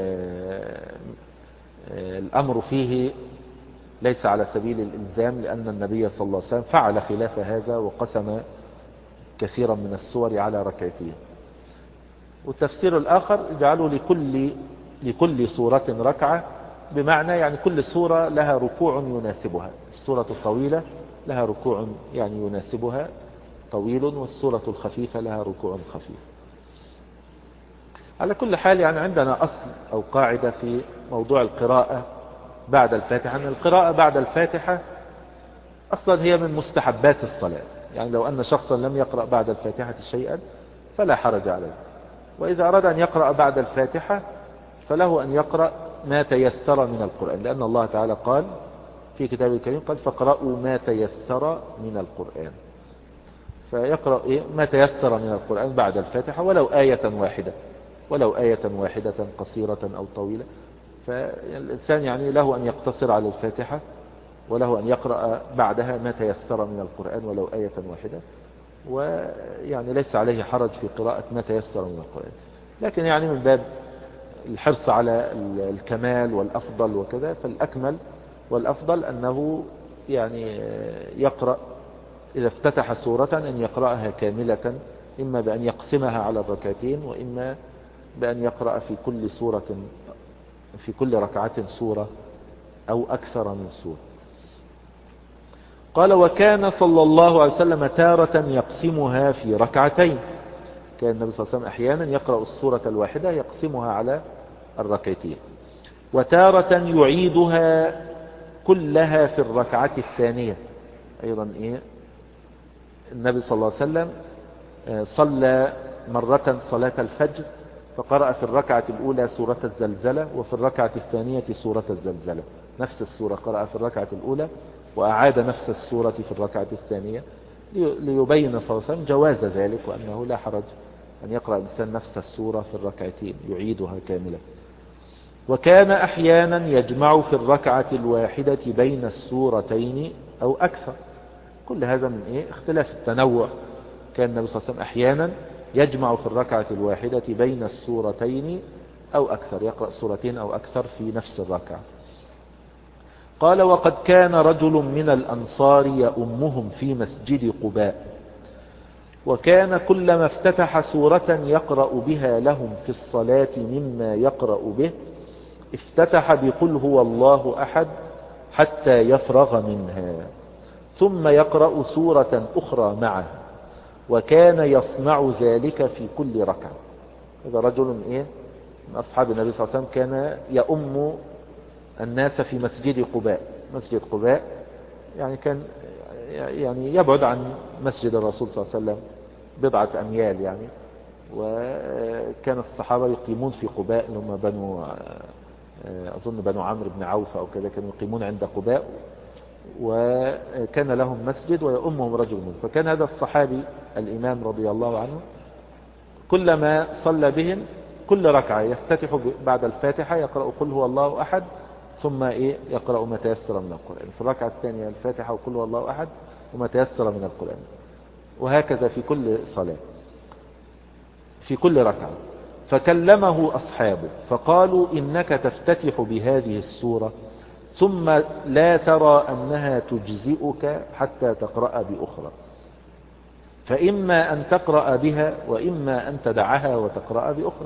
الأمر فيه ليس على سبيل الإلزام، لأن النبي صلى الله عليه وسلم فعل خلاف هذا وقسم كثيرا من السور على ركعتين. والتفسير الآخر: اجعلوا لكل سورة ركعة، بمعنى يعني كل سورة لها ركوع يناسبها. السورة الطويلة لها ركوع يعني يناسبها طويل، والسورة الخفيفة لها ركوع خفيف. على كل حال يعني عندنا أصل أو قاعدة في موضوع القراءة بعد الفاتحة، أن القراءة بعد الفاتحة أصلا هي من مستحبات الصلاة. يعني لو أن شخصا لم يقرأ بعد الفاتحة شيئا فلا حرج عليه. وإذا أراد أن يقرأ بعد الفاتحة فله أن يقرأ ما تيسر من القرآن، لأن الله تعالى قال في كتابه الكريم: قال فاقرأوا ما تيسر من القرآن. فيقرأ ما تيسر من القرآن بعد الفاتحة، ولو آية واحدة قصيرة أو طويلة. فالإنسان يعني له أن يقتصر على الفاتحة، وله أن يقرأ بعدها ما تيسر من القرآن ولو آية واحدة، ويعني ليس عليه حرج في قراءة ما تيسر من القرآن. لكن يعني من باب الحرص على الكمال والأفضل وكذا، فالأكمل والأفضل أنه يعني يقرأ إذا افتتح سورة أن يقرأها كاملة، إما بأن يقسمها على الركعتين، وإما بأن يقرأ في كل ركعة سورة أو أكثر من سورة. قال: وكان صلى الله عليه وسلم تارة يقسمها في ركعتين. كان النبي صلى الله عليه وسلم أحيانا يقرأ السورة الواحدة يقسمها على الركعتين، وتارة يعيدها كلها في الركعة الثانية. أيضا النبي صلى الله عليه وسلم صلى مرة صلاة الفجر فقرأ في الركعة الأولى سورة الزلزلة وفي الركعة الثانية سورة الزلزلة، نفس السورة قرأ في الركعة الأولى وأعاد نفس السورة في الركعة الثانية، ليبين صلى الله عليه وسلم جواز ذلك، وأنه لا حرج أن يقرأ الإنسان نفس السورة في الركعتين يعيدها كاملة. وكان أحيانا يجمع في الركعة الواحدة بين السورتين أو أكثر. كل هذا من اختلاف التنوع. كان النبي صلى الله عليه وسلم أحيانا يجمع في الركعة الواحدة بين السورتين أو أكثر، يقرأ سورتين أو أكثر في نفس الركعة. قال: وقد كان رجل من الأنصار يؤمهم في مسجد قباء، وكان كلما افتتح سورة يقرأ بها لهم في الصلاة مما يقرأ به افتتح بقل هو الله أحد حتى يفرغ منها، ثم يقرأ سورة أخرى معه، وكان يصنع ذلك في كل ركعة. هذا رجل من أصحاب النبي صلى الله عليه وسلم كان يؤم الناس في مسجد قباء. مسجد قباء يعني كان يبعد عن مسجد الرسول صلى الله عليه وسلم بضعة أميال يعني، وكان الصحابة يقيمون في قباء، لهم أظن بنو عمرو بن عوف أو كذا، كانوا يقيمون عند قباء، وكان لهم مسجد ويؤمهم رجل منهم. فكان هذا الصحابي الإمام رضي الله عنه كلما صلى بهم كل ركعة يفتتح بعد الفاتحة يقرأ قل هو الله أحد، ثم يقرأ ما تيسر من القرآن. في الركعة الثانية الفاتحة وقل هو الله أحد وما تيسر من القرآن، وهكذا في كل صلاة في كل ركعة. فكلمه أصحابه فقالوا: إنك تفتتح بهذه السورة ثم لا ترى أنها تجزئك حتى تقرأ بأخرى، فإما أن تقرأ بها وإما أن تدعها وتقرأ بأخرى.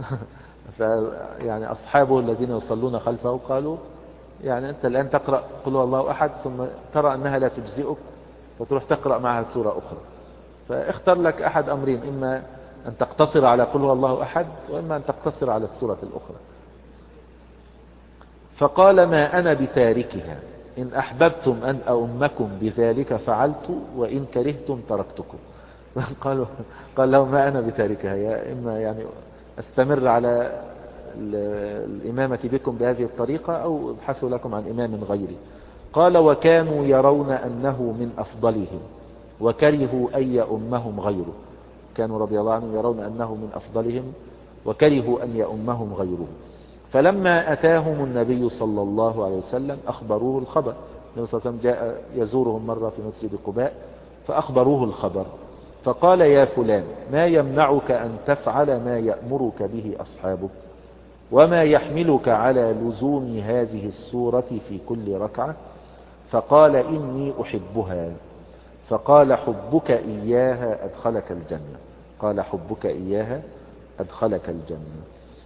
يعني أصحابه الذين يصلون خلفه قالوا: يعني أنت الآن تقرأ قل هو الله أحد ثم ترى أنها لا تجزئك فتروح تقرأ معها سورة أخرى، فاختر لك أحد أمرين: إما أن تقتصر على قل هو الله أحد، وإما أن تقتصر على السورة الأخرى. فقال: ما أنا بتاركها، إن أحببتم أن أؤمكم بذلك فعلت، وإن كرهتم تركتكم. قال له: ما أنا بتاركها، يا إما يعني أستمر على الإمامة بكم بهذه الطريقة أو ابحثوا لكم عن إمام غيري. قال: وكانوا يرون أنه من أفضلهم وكرهوا أن يؤمهم غيره. كانوا رضي الله عنهم يرون أنه من أفضلهم وكرهوا أن يؤمهم غيره. فلما أتاهم النبي صلى الله عليه وسلم أخبروه الخبر. النبي صلى الله عليه وسلم جاء يزورهم مرة في مسجد قباء فأخبروه الخبر، فقال: يا فلان، ما يمنعك أن تفعل ما يأمرك به أصحابك، وما يحملك على لزوم هذه السورة في كل ركعة؟ فقال: إني أحبها. فقال: حبك إياها أدخلك الجنة. قال: حبك إياها أدخلك الجنة.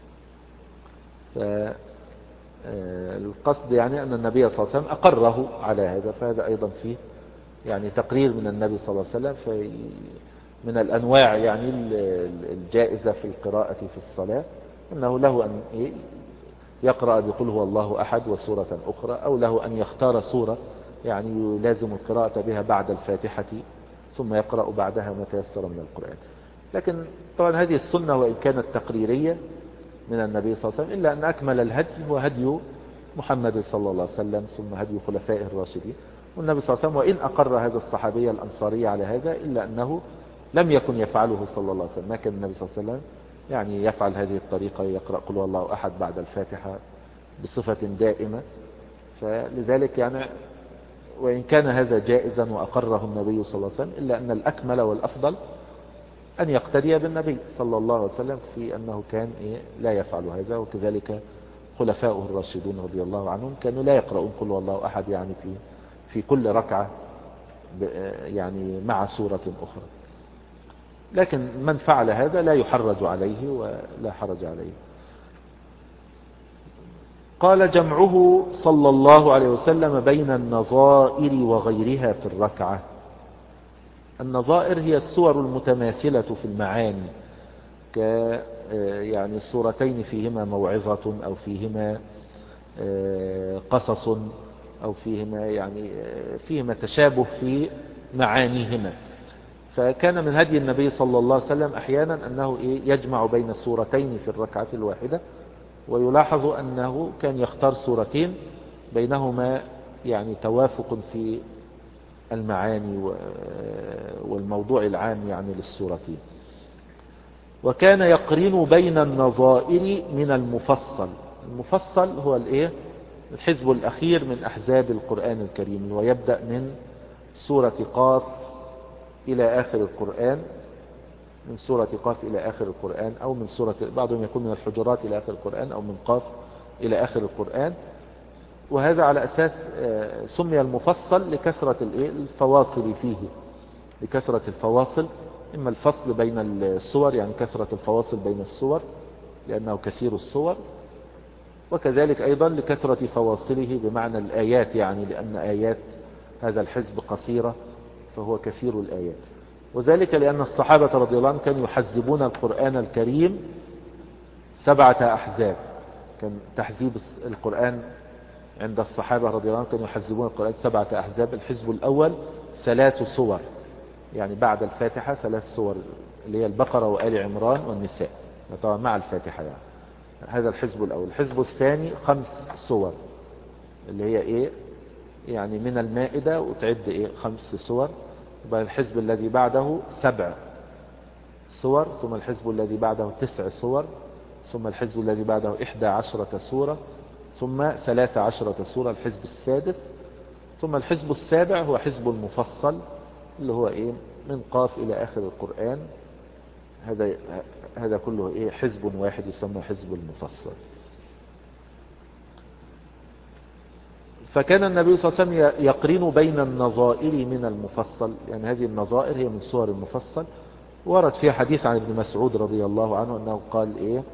فالقصد يعني أن النبي صلى الله عليه وسلم أقره على هذا، فهذا أيضا فيه يعني تقرير من النبي صلى الله عليه وسلم من الأنواع يعني الجائزة في القراءة في الصلاة، أنه له أن يقرأ بقل هو الله أحد وسورة أخرى، أو له أن يختار سورة يعني يلازم القراءة بها بعد الفاتحة ثم يقرأ بعدها ما تيسر من القرآن. لكن طبعا هذه السنة وإن كانت تقريرية من النبي صلى الله عليه وسلم، إلا أن أكمل الهدي هو هدي محمد صلى الله عليه وسلم ثم هدي خلفائه الراشدين. والنبي صلى الله عليه وسلم وإن أقر هذا الصحابي الأنصاري على هذا، إلا أنه لم يكن يفعله صلى الله عليه وسلم. ما كان النبي صلى الله عليه وسلم يعني يفعل هذه الطريقة، يقرأ قل هو الله أحد بعد الفاتحة بصفة دائمة. فلذلك يعني وإن كان هذا جائزا وأقره النبي صلى الله عليه وسلم، إلا أن الأكمل والأفضل أن يقتدي بالنبي صلى الله عليه وسلم في أنه كان لا يفعل هذا. وكذلك خلفاؤه الراشدون رضي الله عنهم كانوا لا يقرؤون قل هو الله أحد يعني في كل ركعة يعني مع سورة أخرى. لكن من فعل هذا لا يحرج عليه ولا حرج عليه. قال: جمعه صلى الله عليه وسلم بين النظائر وغيرها في الركعة. النظائر هي السور المتماثلة في المعاني، يعني السورتين فيهما موعظة أو فيهما قصص أو فيهما يعني فيهما تشابه في معانيهما. فكان من هدي النبي صلى الله عليه وسلم أحيانا أنه يجمع بين السورتين في الركعة الواحدة، ويلاحظ أنه كان يختار سورتين بينهما يعني توافق في المعاني والموضوع العام يعني للسورتين. وكان يقرن بين النظائر من المفصل. المفصل هو الحزب الأخير من أحزاب القرآن الكريم، ويبدأ من سورة قاف إلى آخر القرآن، من سورة قاف إلى آخر القرآن، أو من سورة، بعضهم يكون من الحجرات إلى آخر القرآن، أو من قاف إلى آخر القرآن. وهذا على أساس سمي المفصل لكثرة الفواصل فيه، لكثرة الفواصل، إما الفصل بين السور يعني كثرة الفواصل بين السور لأنه كثير السور، وكذلك أيضا لكثرة فواصله بمعنى الآيات، يعني لأن آيات هذا الحزب قصيرة فهو كثير الآيات. وذلك لأن الصحابة رضي الله عنهم كانوا يحزبون القرآن الكريم 7 أحزاب. كان تحزيب القرآن عند الصحابة رضي الله عنهم كانوا يحزبون القرآن 7 أحزاب. الحزب الأول 3 سور، يعني بعد الفاتحة 3 سور، اللي هي البقرة وآل عمران والنساء، طبعا مع الفاتحة يعني. هذا الحزب الأول. الحزب الثاني 5 سور، اللي هي يعني من المائدة وتعد 5 سور. الحزب الذي بعده 7 سور، ثم الحزب الذي بعده 9 سور، ثم الحزب الذي بعده 11 سورة، ثم 13 سورة الحزب السادس، ثم الحزب السابع هو حزب المفصل، اللي هو من قاف إلى آخر القرآن. هذا كله حزب واحد يسمى حزب المفصل. فكان النبي صلى الله عليه وسلم يقرن بين النظائر من المفصل، يعني هذه النظائر هي من سور المفصل. ورد فيها حديث عن ابن مسعود رضي الله عنه أنه قال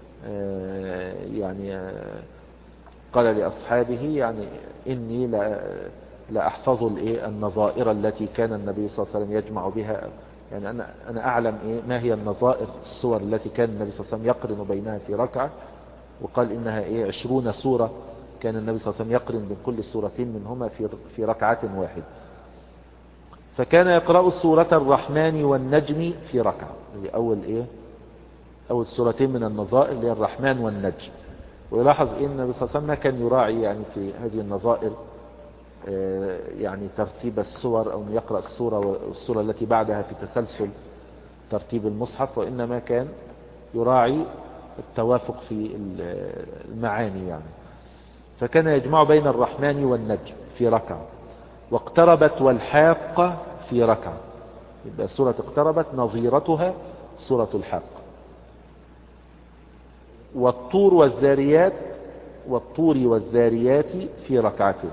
قال لأصحابه يعني إني لا أحفظ النظائر التي كان النبي صلى الله عليه وسلم يجمع بها، يعني أنا أعلم ما هي النظائر السور التي كان النبي صلى الله عليه وسلم يقرن بينها في ركعة. وقال إنها 20 سورة كان النبي صلى الله عليه وسلم يقرن بين كل سورتين منهما في ركعة واحدة. فكان يقرأ سورة الرحمن والنجم في ركعة، أول سورتين من النظائر اللي هي الرحمن والنجم. ويلاحظ إن النبي صلى الله عليه وسلم كان يراعي يعني في هذه النظائر يعني ترتيب السور، أو يقرأ السورة والسورة التي بعدها في تسلسل ترتيب المصحف، وإنما كان يراعي التوافق في المعاني يعني. فكان يجمع بين الرحمن والنجم في ركعة، واقتربت والحاقة في ركعة. يبقى سورة اقتربت نظيرتها سورة الحاقة. والطور والذاريات في ركعتين.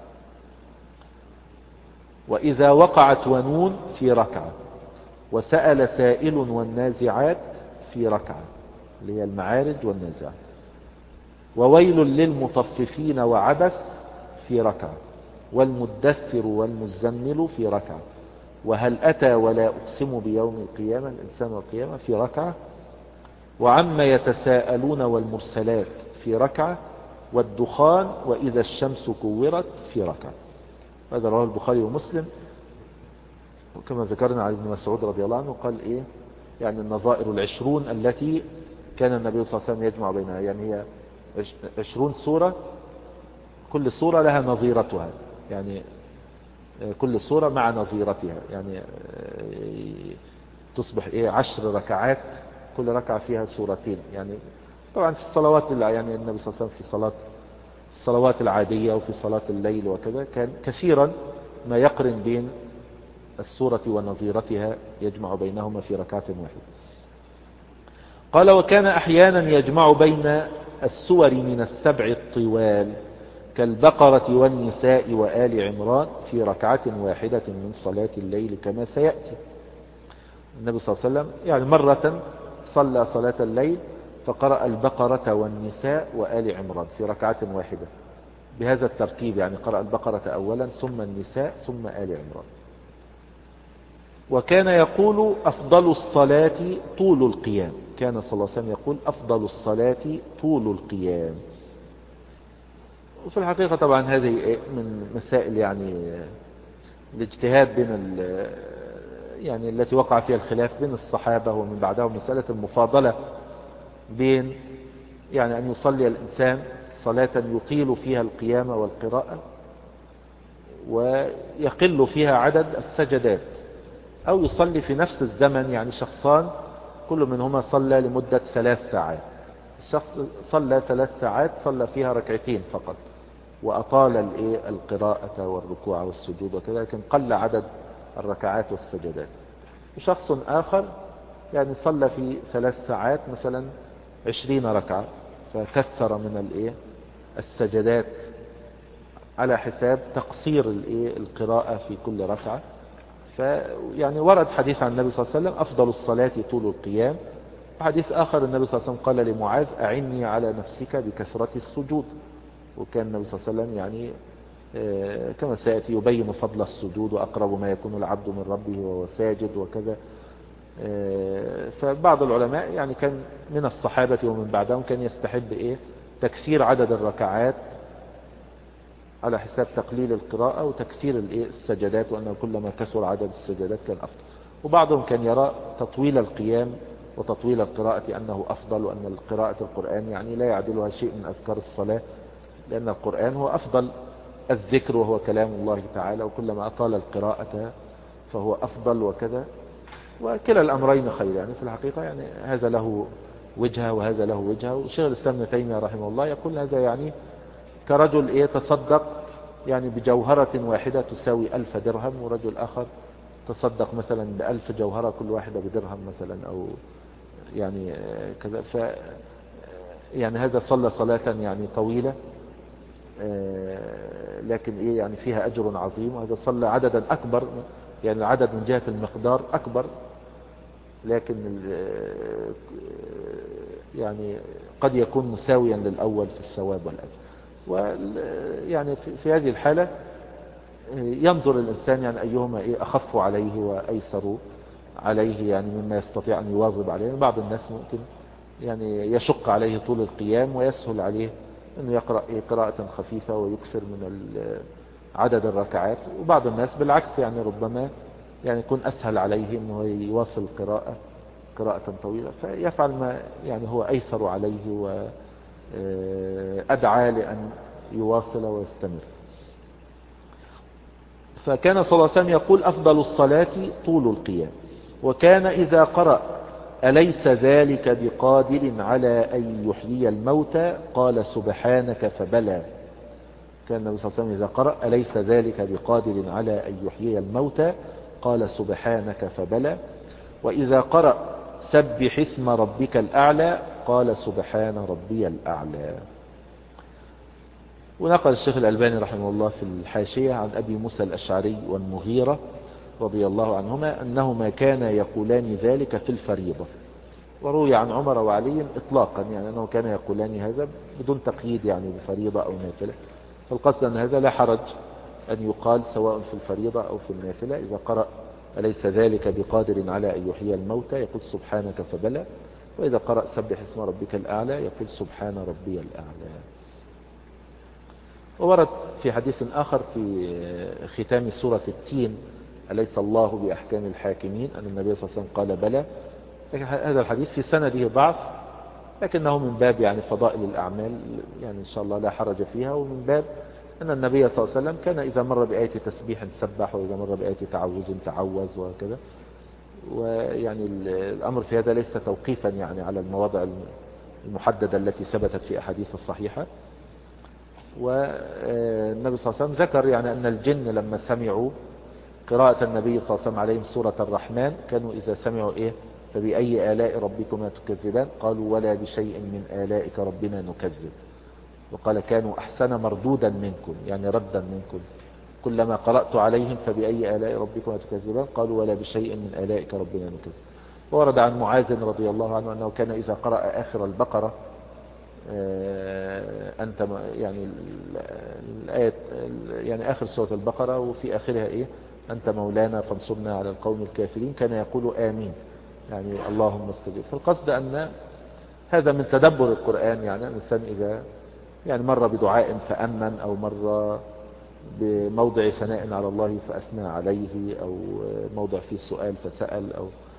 وإذا وقعت ونون في ركعة. وسأل سائل والنازعات في ركعة، اللي هي المعارج والنازعات. وويل للمطففين وعبس في ركعة. والمدثر والمزمل في ركعة. وهل أتى ولا أقسم بيوم القيامة، الإنسان والقيامة في ركعة. وعما يتساءلون والمرسلات في ركعة. والدخان وإذا الشمس كورت في ركعة. هذا رواه البخاري ومسلم. وكما ذكرنا عن ابن مسعود رضي الله عنه قال يعني النظائر 20 التي كان النبي صلى الله عليه وسلم يجمع بينها، يعني هي 20 سورة، كل سورة لها نظيرتها، يعني كل سورة مع نظيرتها، يعني تصبح 10 ركعات، كل ركعة فيها سورتين. يعني طبعا في الصلوات يعني النبي صلى الله عليه وسلم في الصلوات العادية وفي صلاة الليل وكذا كان كثيرا ما يقرن بين السورة ونظيرتها، يجمع بينهما في ركعة واحدة. قال وكان أحيانا يجمع بين السور من 7 الطوال كالبقرة والنساء وآل عمران في ركعة واحدة من صلاة الليل كما سيأتي. النبي صلى الله عليه وسلم يعني مرة صلى صلاة الليل فقرأ البقرة والنساء وآل عمران في ركعة واحدة بهذا الترتيب، يعني قرأ البقرة أولا ثم النساء ثم آل عمران. وكان يقول أفضل الصلاة طول القيام. كان صلى الله عليه وسلم يقول أفضل الصلاة طول القيام. وفي الحقيقة طبعا هذه من مسائل يعني الاجتهاد بين يعني التي وقع فيها الخلاف بين الصحابة ومن بعدهم مسألة المفاضلة بين يعني أن يصلي الإنسان صلاة يطيل فيها القيام والقراءة ويقل فيها عدد السجدات، أو يصلي في نفس الزمن، يعني شخصان كل منهما صلى لمدة 3 ساعات. الشخص صلى 3 ساعات صلى فيها ركعتين فقط وأطال القراءة والركوع والسجود وكذا، لكن قل عدد الركعات والسجدات. وشخص آخر يعني صلى في 3 ساعات مثلا 20 ركعة، فكثر من السجدات على حساب تقصير القراءة في كل ركعة. فيعني ورد حديث عن النبي صلى الله عليه وسلم أفضل الصلاة طول القيام، وحديث آخر النبي صلى الله عليه وسلم قال لمعاذ أعني على نفسك بكثرة السجود. وكان النبي صلى الله عليه وسلم يعني كما سيأتي يبين فضل السجود وأقرب ما يكون العبد من ربه وهو ساجد وكذا. فبعض العلماء يعني كان من الصحابة ومن بعدهم كان يستحب تكثير عدد الركعات على حساب تقليل القراءة وتكثير السجدات، وأنه كلما كثر عدد السجدات كان أفضل. وبعضهم كان يرى تطويل القيام وتطويل القراءة أنه أفضل، وأن قراءة القرآن يعني لا يعدلها شيء من أذكار الصلاة، لأن القرآن هو أفضل الذكر وهو كلام الله تعالى، وكلما أطال القراءة فهو أفضل وكذا. وكلا الأمرين خير يعني في الحقيقة، يعني هذا له وجهة وهذا له وجهة. وشيخ الإسلام ابن تيمية رحمه الله يقول هذا يعني كرجل تصدق يعني بجوهرة واحدة تساوي 1000 درهم، ورجل آخر تصدق مثلا ب1000 جوهرة كل واحدة بدرهم مثلا، أو يعني كذا. يعني هذا صلى صلاة يعني طويلة لكن يعني فيها أجر عظيم، وهذا صلى عددا أكبر، يعني العدد من جهة المقدار أكبر، لكن يعني قد يكون مساويا للأول في الثواب والأجر. ويعني في هذه الحالة ينظر الإنسان يعني أيهما أخف عليه وأيسر عليه، يعني مما يستطيع أن يواظب عليه. بعض الناس ممكن يعني يشق عليه طول القيام ويسهل عليه أنه يقرأ قراءة خفيفة ويكسر من عدد الركعات، وبعض الناس بالعكس يعني ربما يعني يكون أسهل عليه أنه يواصل قراءة طويلة، فيفعل ما يعني هو أيسر عليه وأدعى لأن يواصل ويستمر. فكان صلى الله عليه وسلم يقول أفضل الصلاة طول القيام. وكان إذا قرأ أليس ذلك بقادر على أن يحيي الموتى قال سبحانك فبلى. كان النبي صلى الله عليه وسلم إذا قرأ أليس ذلك بقادر على أن يحيي الموتى قال سبحانك فبلى. وإذا قرأ سبح اسم ربك الأعلى قال سبحان ربي الأعلى. ونقل الشيخ الألباني رحمه الله في الحاشية عن أبي موسى الأشعري والمغيرة رضي الله عنهما أنهما كانا يقولان ذلك في الفريضة. وروي عن عمر وعلي إطلاقا يعني أنه كان يقولان هذا بدون تقييد يعني بفريضة أو نافلة. فالقصد أن هذا لا حرج أن يقال سواء في الفريضة أو في النافلة. إذا قرأ أليس ذلك بقادر على أن يحيي الموتى يقول سبحانك فبلى، وإذا قرأ سبح اسم ربك الأعلى يقول سبحان ربي الأعلى. وورد في حديث آخر في ختام سورة التين أليس الله بأحكام الحاكمين أن النبي صلى الله عليه وسلم قال بلى. لكن هذا الحديث في سنده ضعف، لكنه من باب يعني فضائل الأعمال يعني إن شاء الله لا حرج فيها، ومن باب أن النبي صلى الله عليه وسلم كان إذا مر بآية تسبيح سبح، وإذا مر بآية تعوذ تعوذ وكذا. ويعني الأمر في هذا ليس توقيفا يعني على المواضع المحددة التي ثبتت في أحاديث الصحيحة. والنبي صلى الله عليه وسلم ذكر يعني أن الجن لما سمعوا قراءة النبي صلى الله عليه وسلم عليهم سورة الرحمن كانوا إذا سمعوا فبأي آلاء ربكما تكذبان قالوا ولا بشيء من آلائك ربنا نكذب. وقال كانوا أحسن مردودا منكم يعني ردا منكم، كلما قرأت عليهم فبأي آلاء ربكما تكذبان قالوا ولا بشيء من آلائك ربنا نكذب. ورد عن معاذ رضي الله عنه أنه كان إذا قرأ آخر البقرة أنت يعني الآية يعني آخر سورة البقرة وفي آخرها أنت مولانا فانصرنا على القوم الكافرين كان يقول آمين يعني اللهم استجب. فالقصد أن هذا من تدبر القرآن، يعني الإنسان إذا يعني مر بدعاء فأمن أو مر بموضع ثناء على الله فأثنى عليه، أو موضع فيه سؤال فسأل،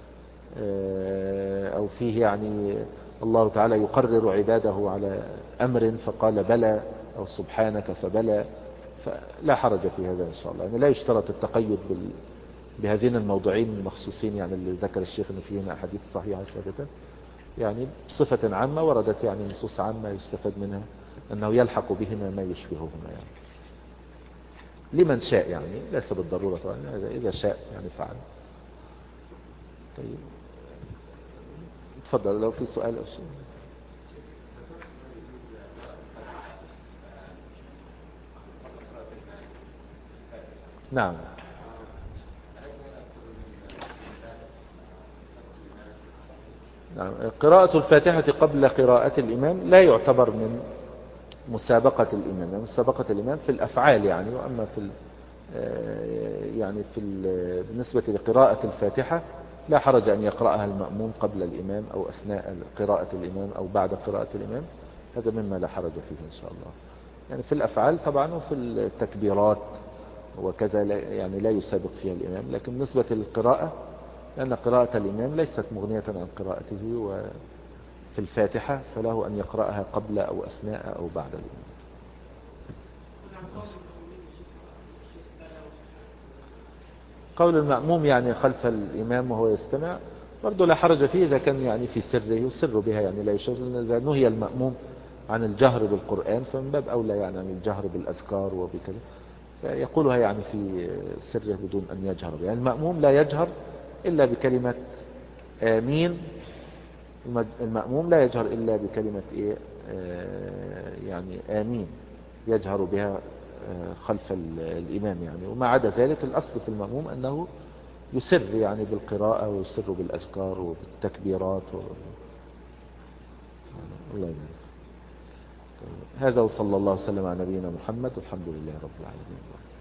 أو فيه يعني الله تعالى يقرر عباده على أمر فقال بلى، أو سبحانك فبلى، فلا حرج في هذا إن شاء الله. يعني لا يشترط التقيد بهذين الموضوعين المخصوصين، يعني اللي ذكر الشيخ أن فيهما أحاديث صحيحة ثابتة، يعني بصفة عامة وردت يعني نصوص عامة يستفاد منها أنه يلحق بهما ما يشبههما، يعني لمن شاء، يعني ليس بالضرورة طبعا، إذا شاء يعني فعل. طيب تفضل لو في سؤال أو شيء. نعم. نعم، قراءة الفاتحة قبل قراءة الإمام لا يعتبر من مسابقة الإمام، يعني مسابقة الإمام في الأفعال يعني، وأما في يعني بالنسبة لقراءة الفاتحة لا حرج أن يقرأها المأموم قبل الإمام أو أثناء قراءة الإمام أو بعد قراءة الإمام، هذا مما لا حرج فيه إن شاء الله. يعني في الأفعال طبعا وفي التكبيرات وكذا يعني لا يسابق فيها الإمام، لكن بالنسبة للقراءة لأن قراءة الإمام ليست مغنية عن قراءته، وفي الفاتحة فله أن يقرأها قبل أو أثناء أو بعد الإمام. قول المأموم يعني خلف الإمام وهو يستمع برضه لا حرج فيه إذا كان يعني في سره يسر بها، يعني لا يشغل. إذا نهي المأموم عن الجهر بالقرآن فمن باب أولى يعني عن الجهر بالأذكار وبكذا، فيقولها يعني في سره بدون أن يجهر بها. يعني المأموم لا يجهر إلا بكلمة آمين، المأموم لا يجهر إلا بكلمة إيه يعني آمين يجهر بها خلف الإمام يعني. وما عدا ذلك الأصل في المأموم أنه يسر يعني بالقراءة ويسر بالأذكار وبالتكبيرات الله يبارك. هذا وصلى الله وسلم على نبينا محمد والحمد لله رب العالمين.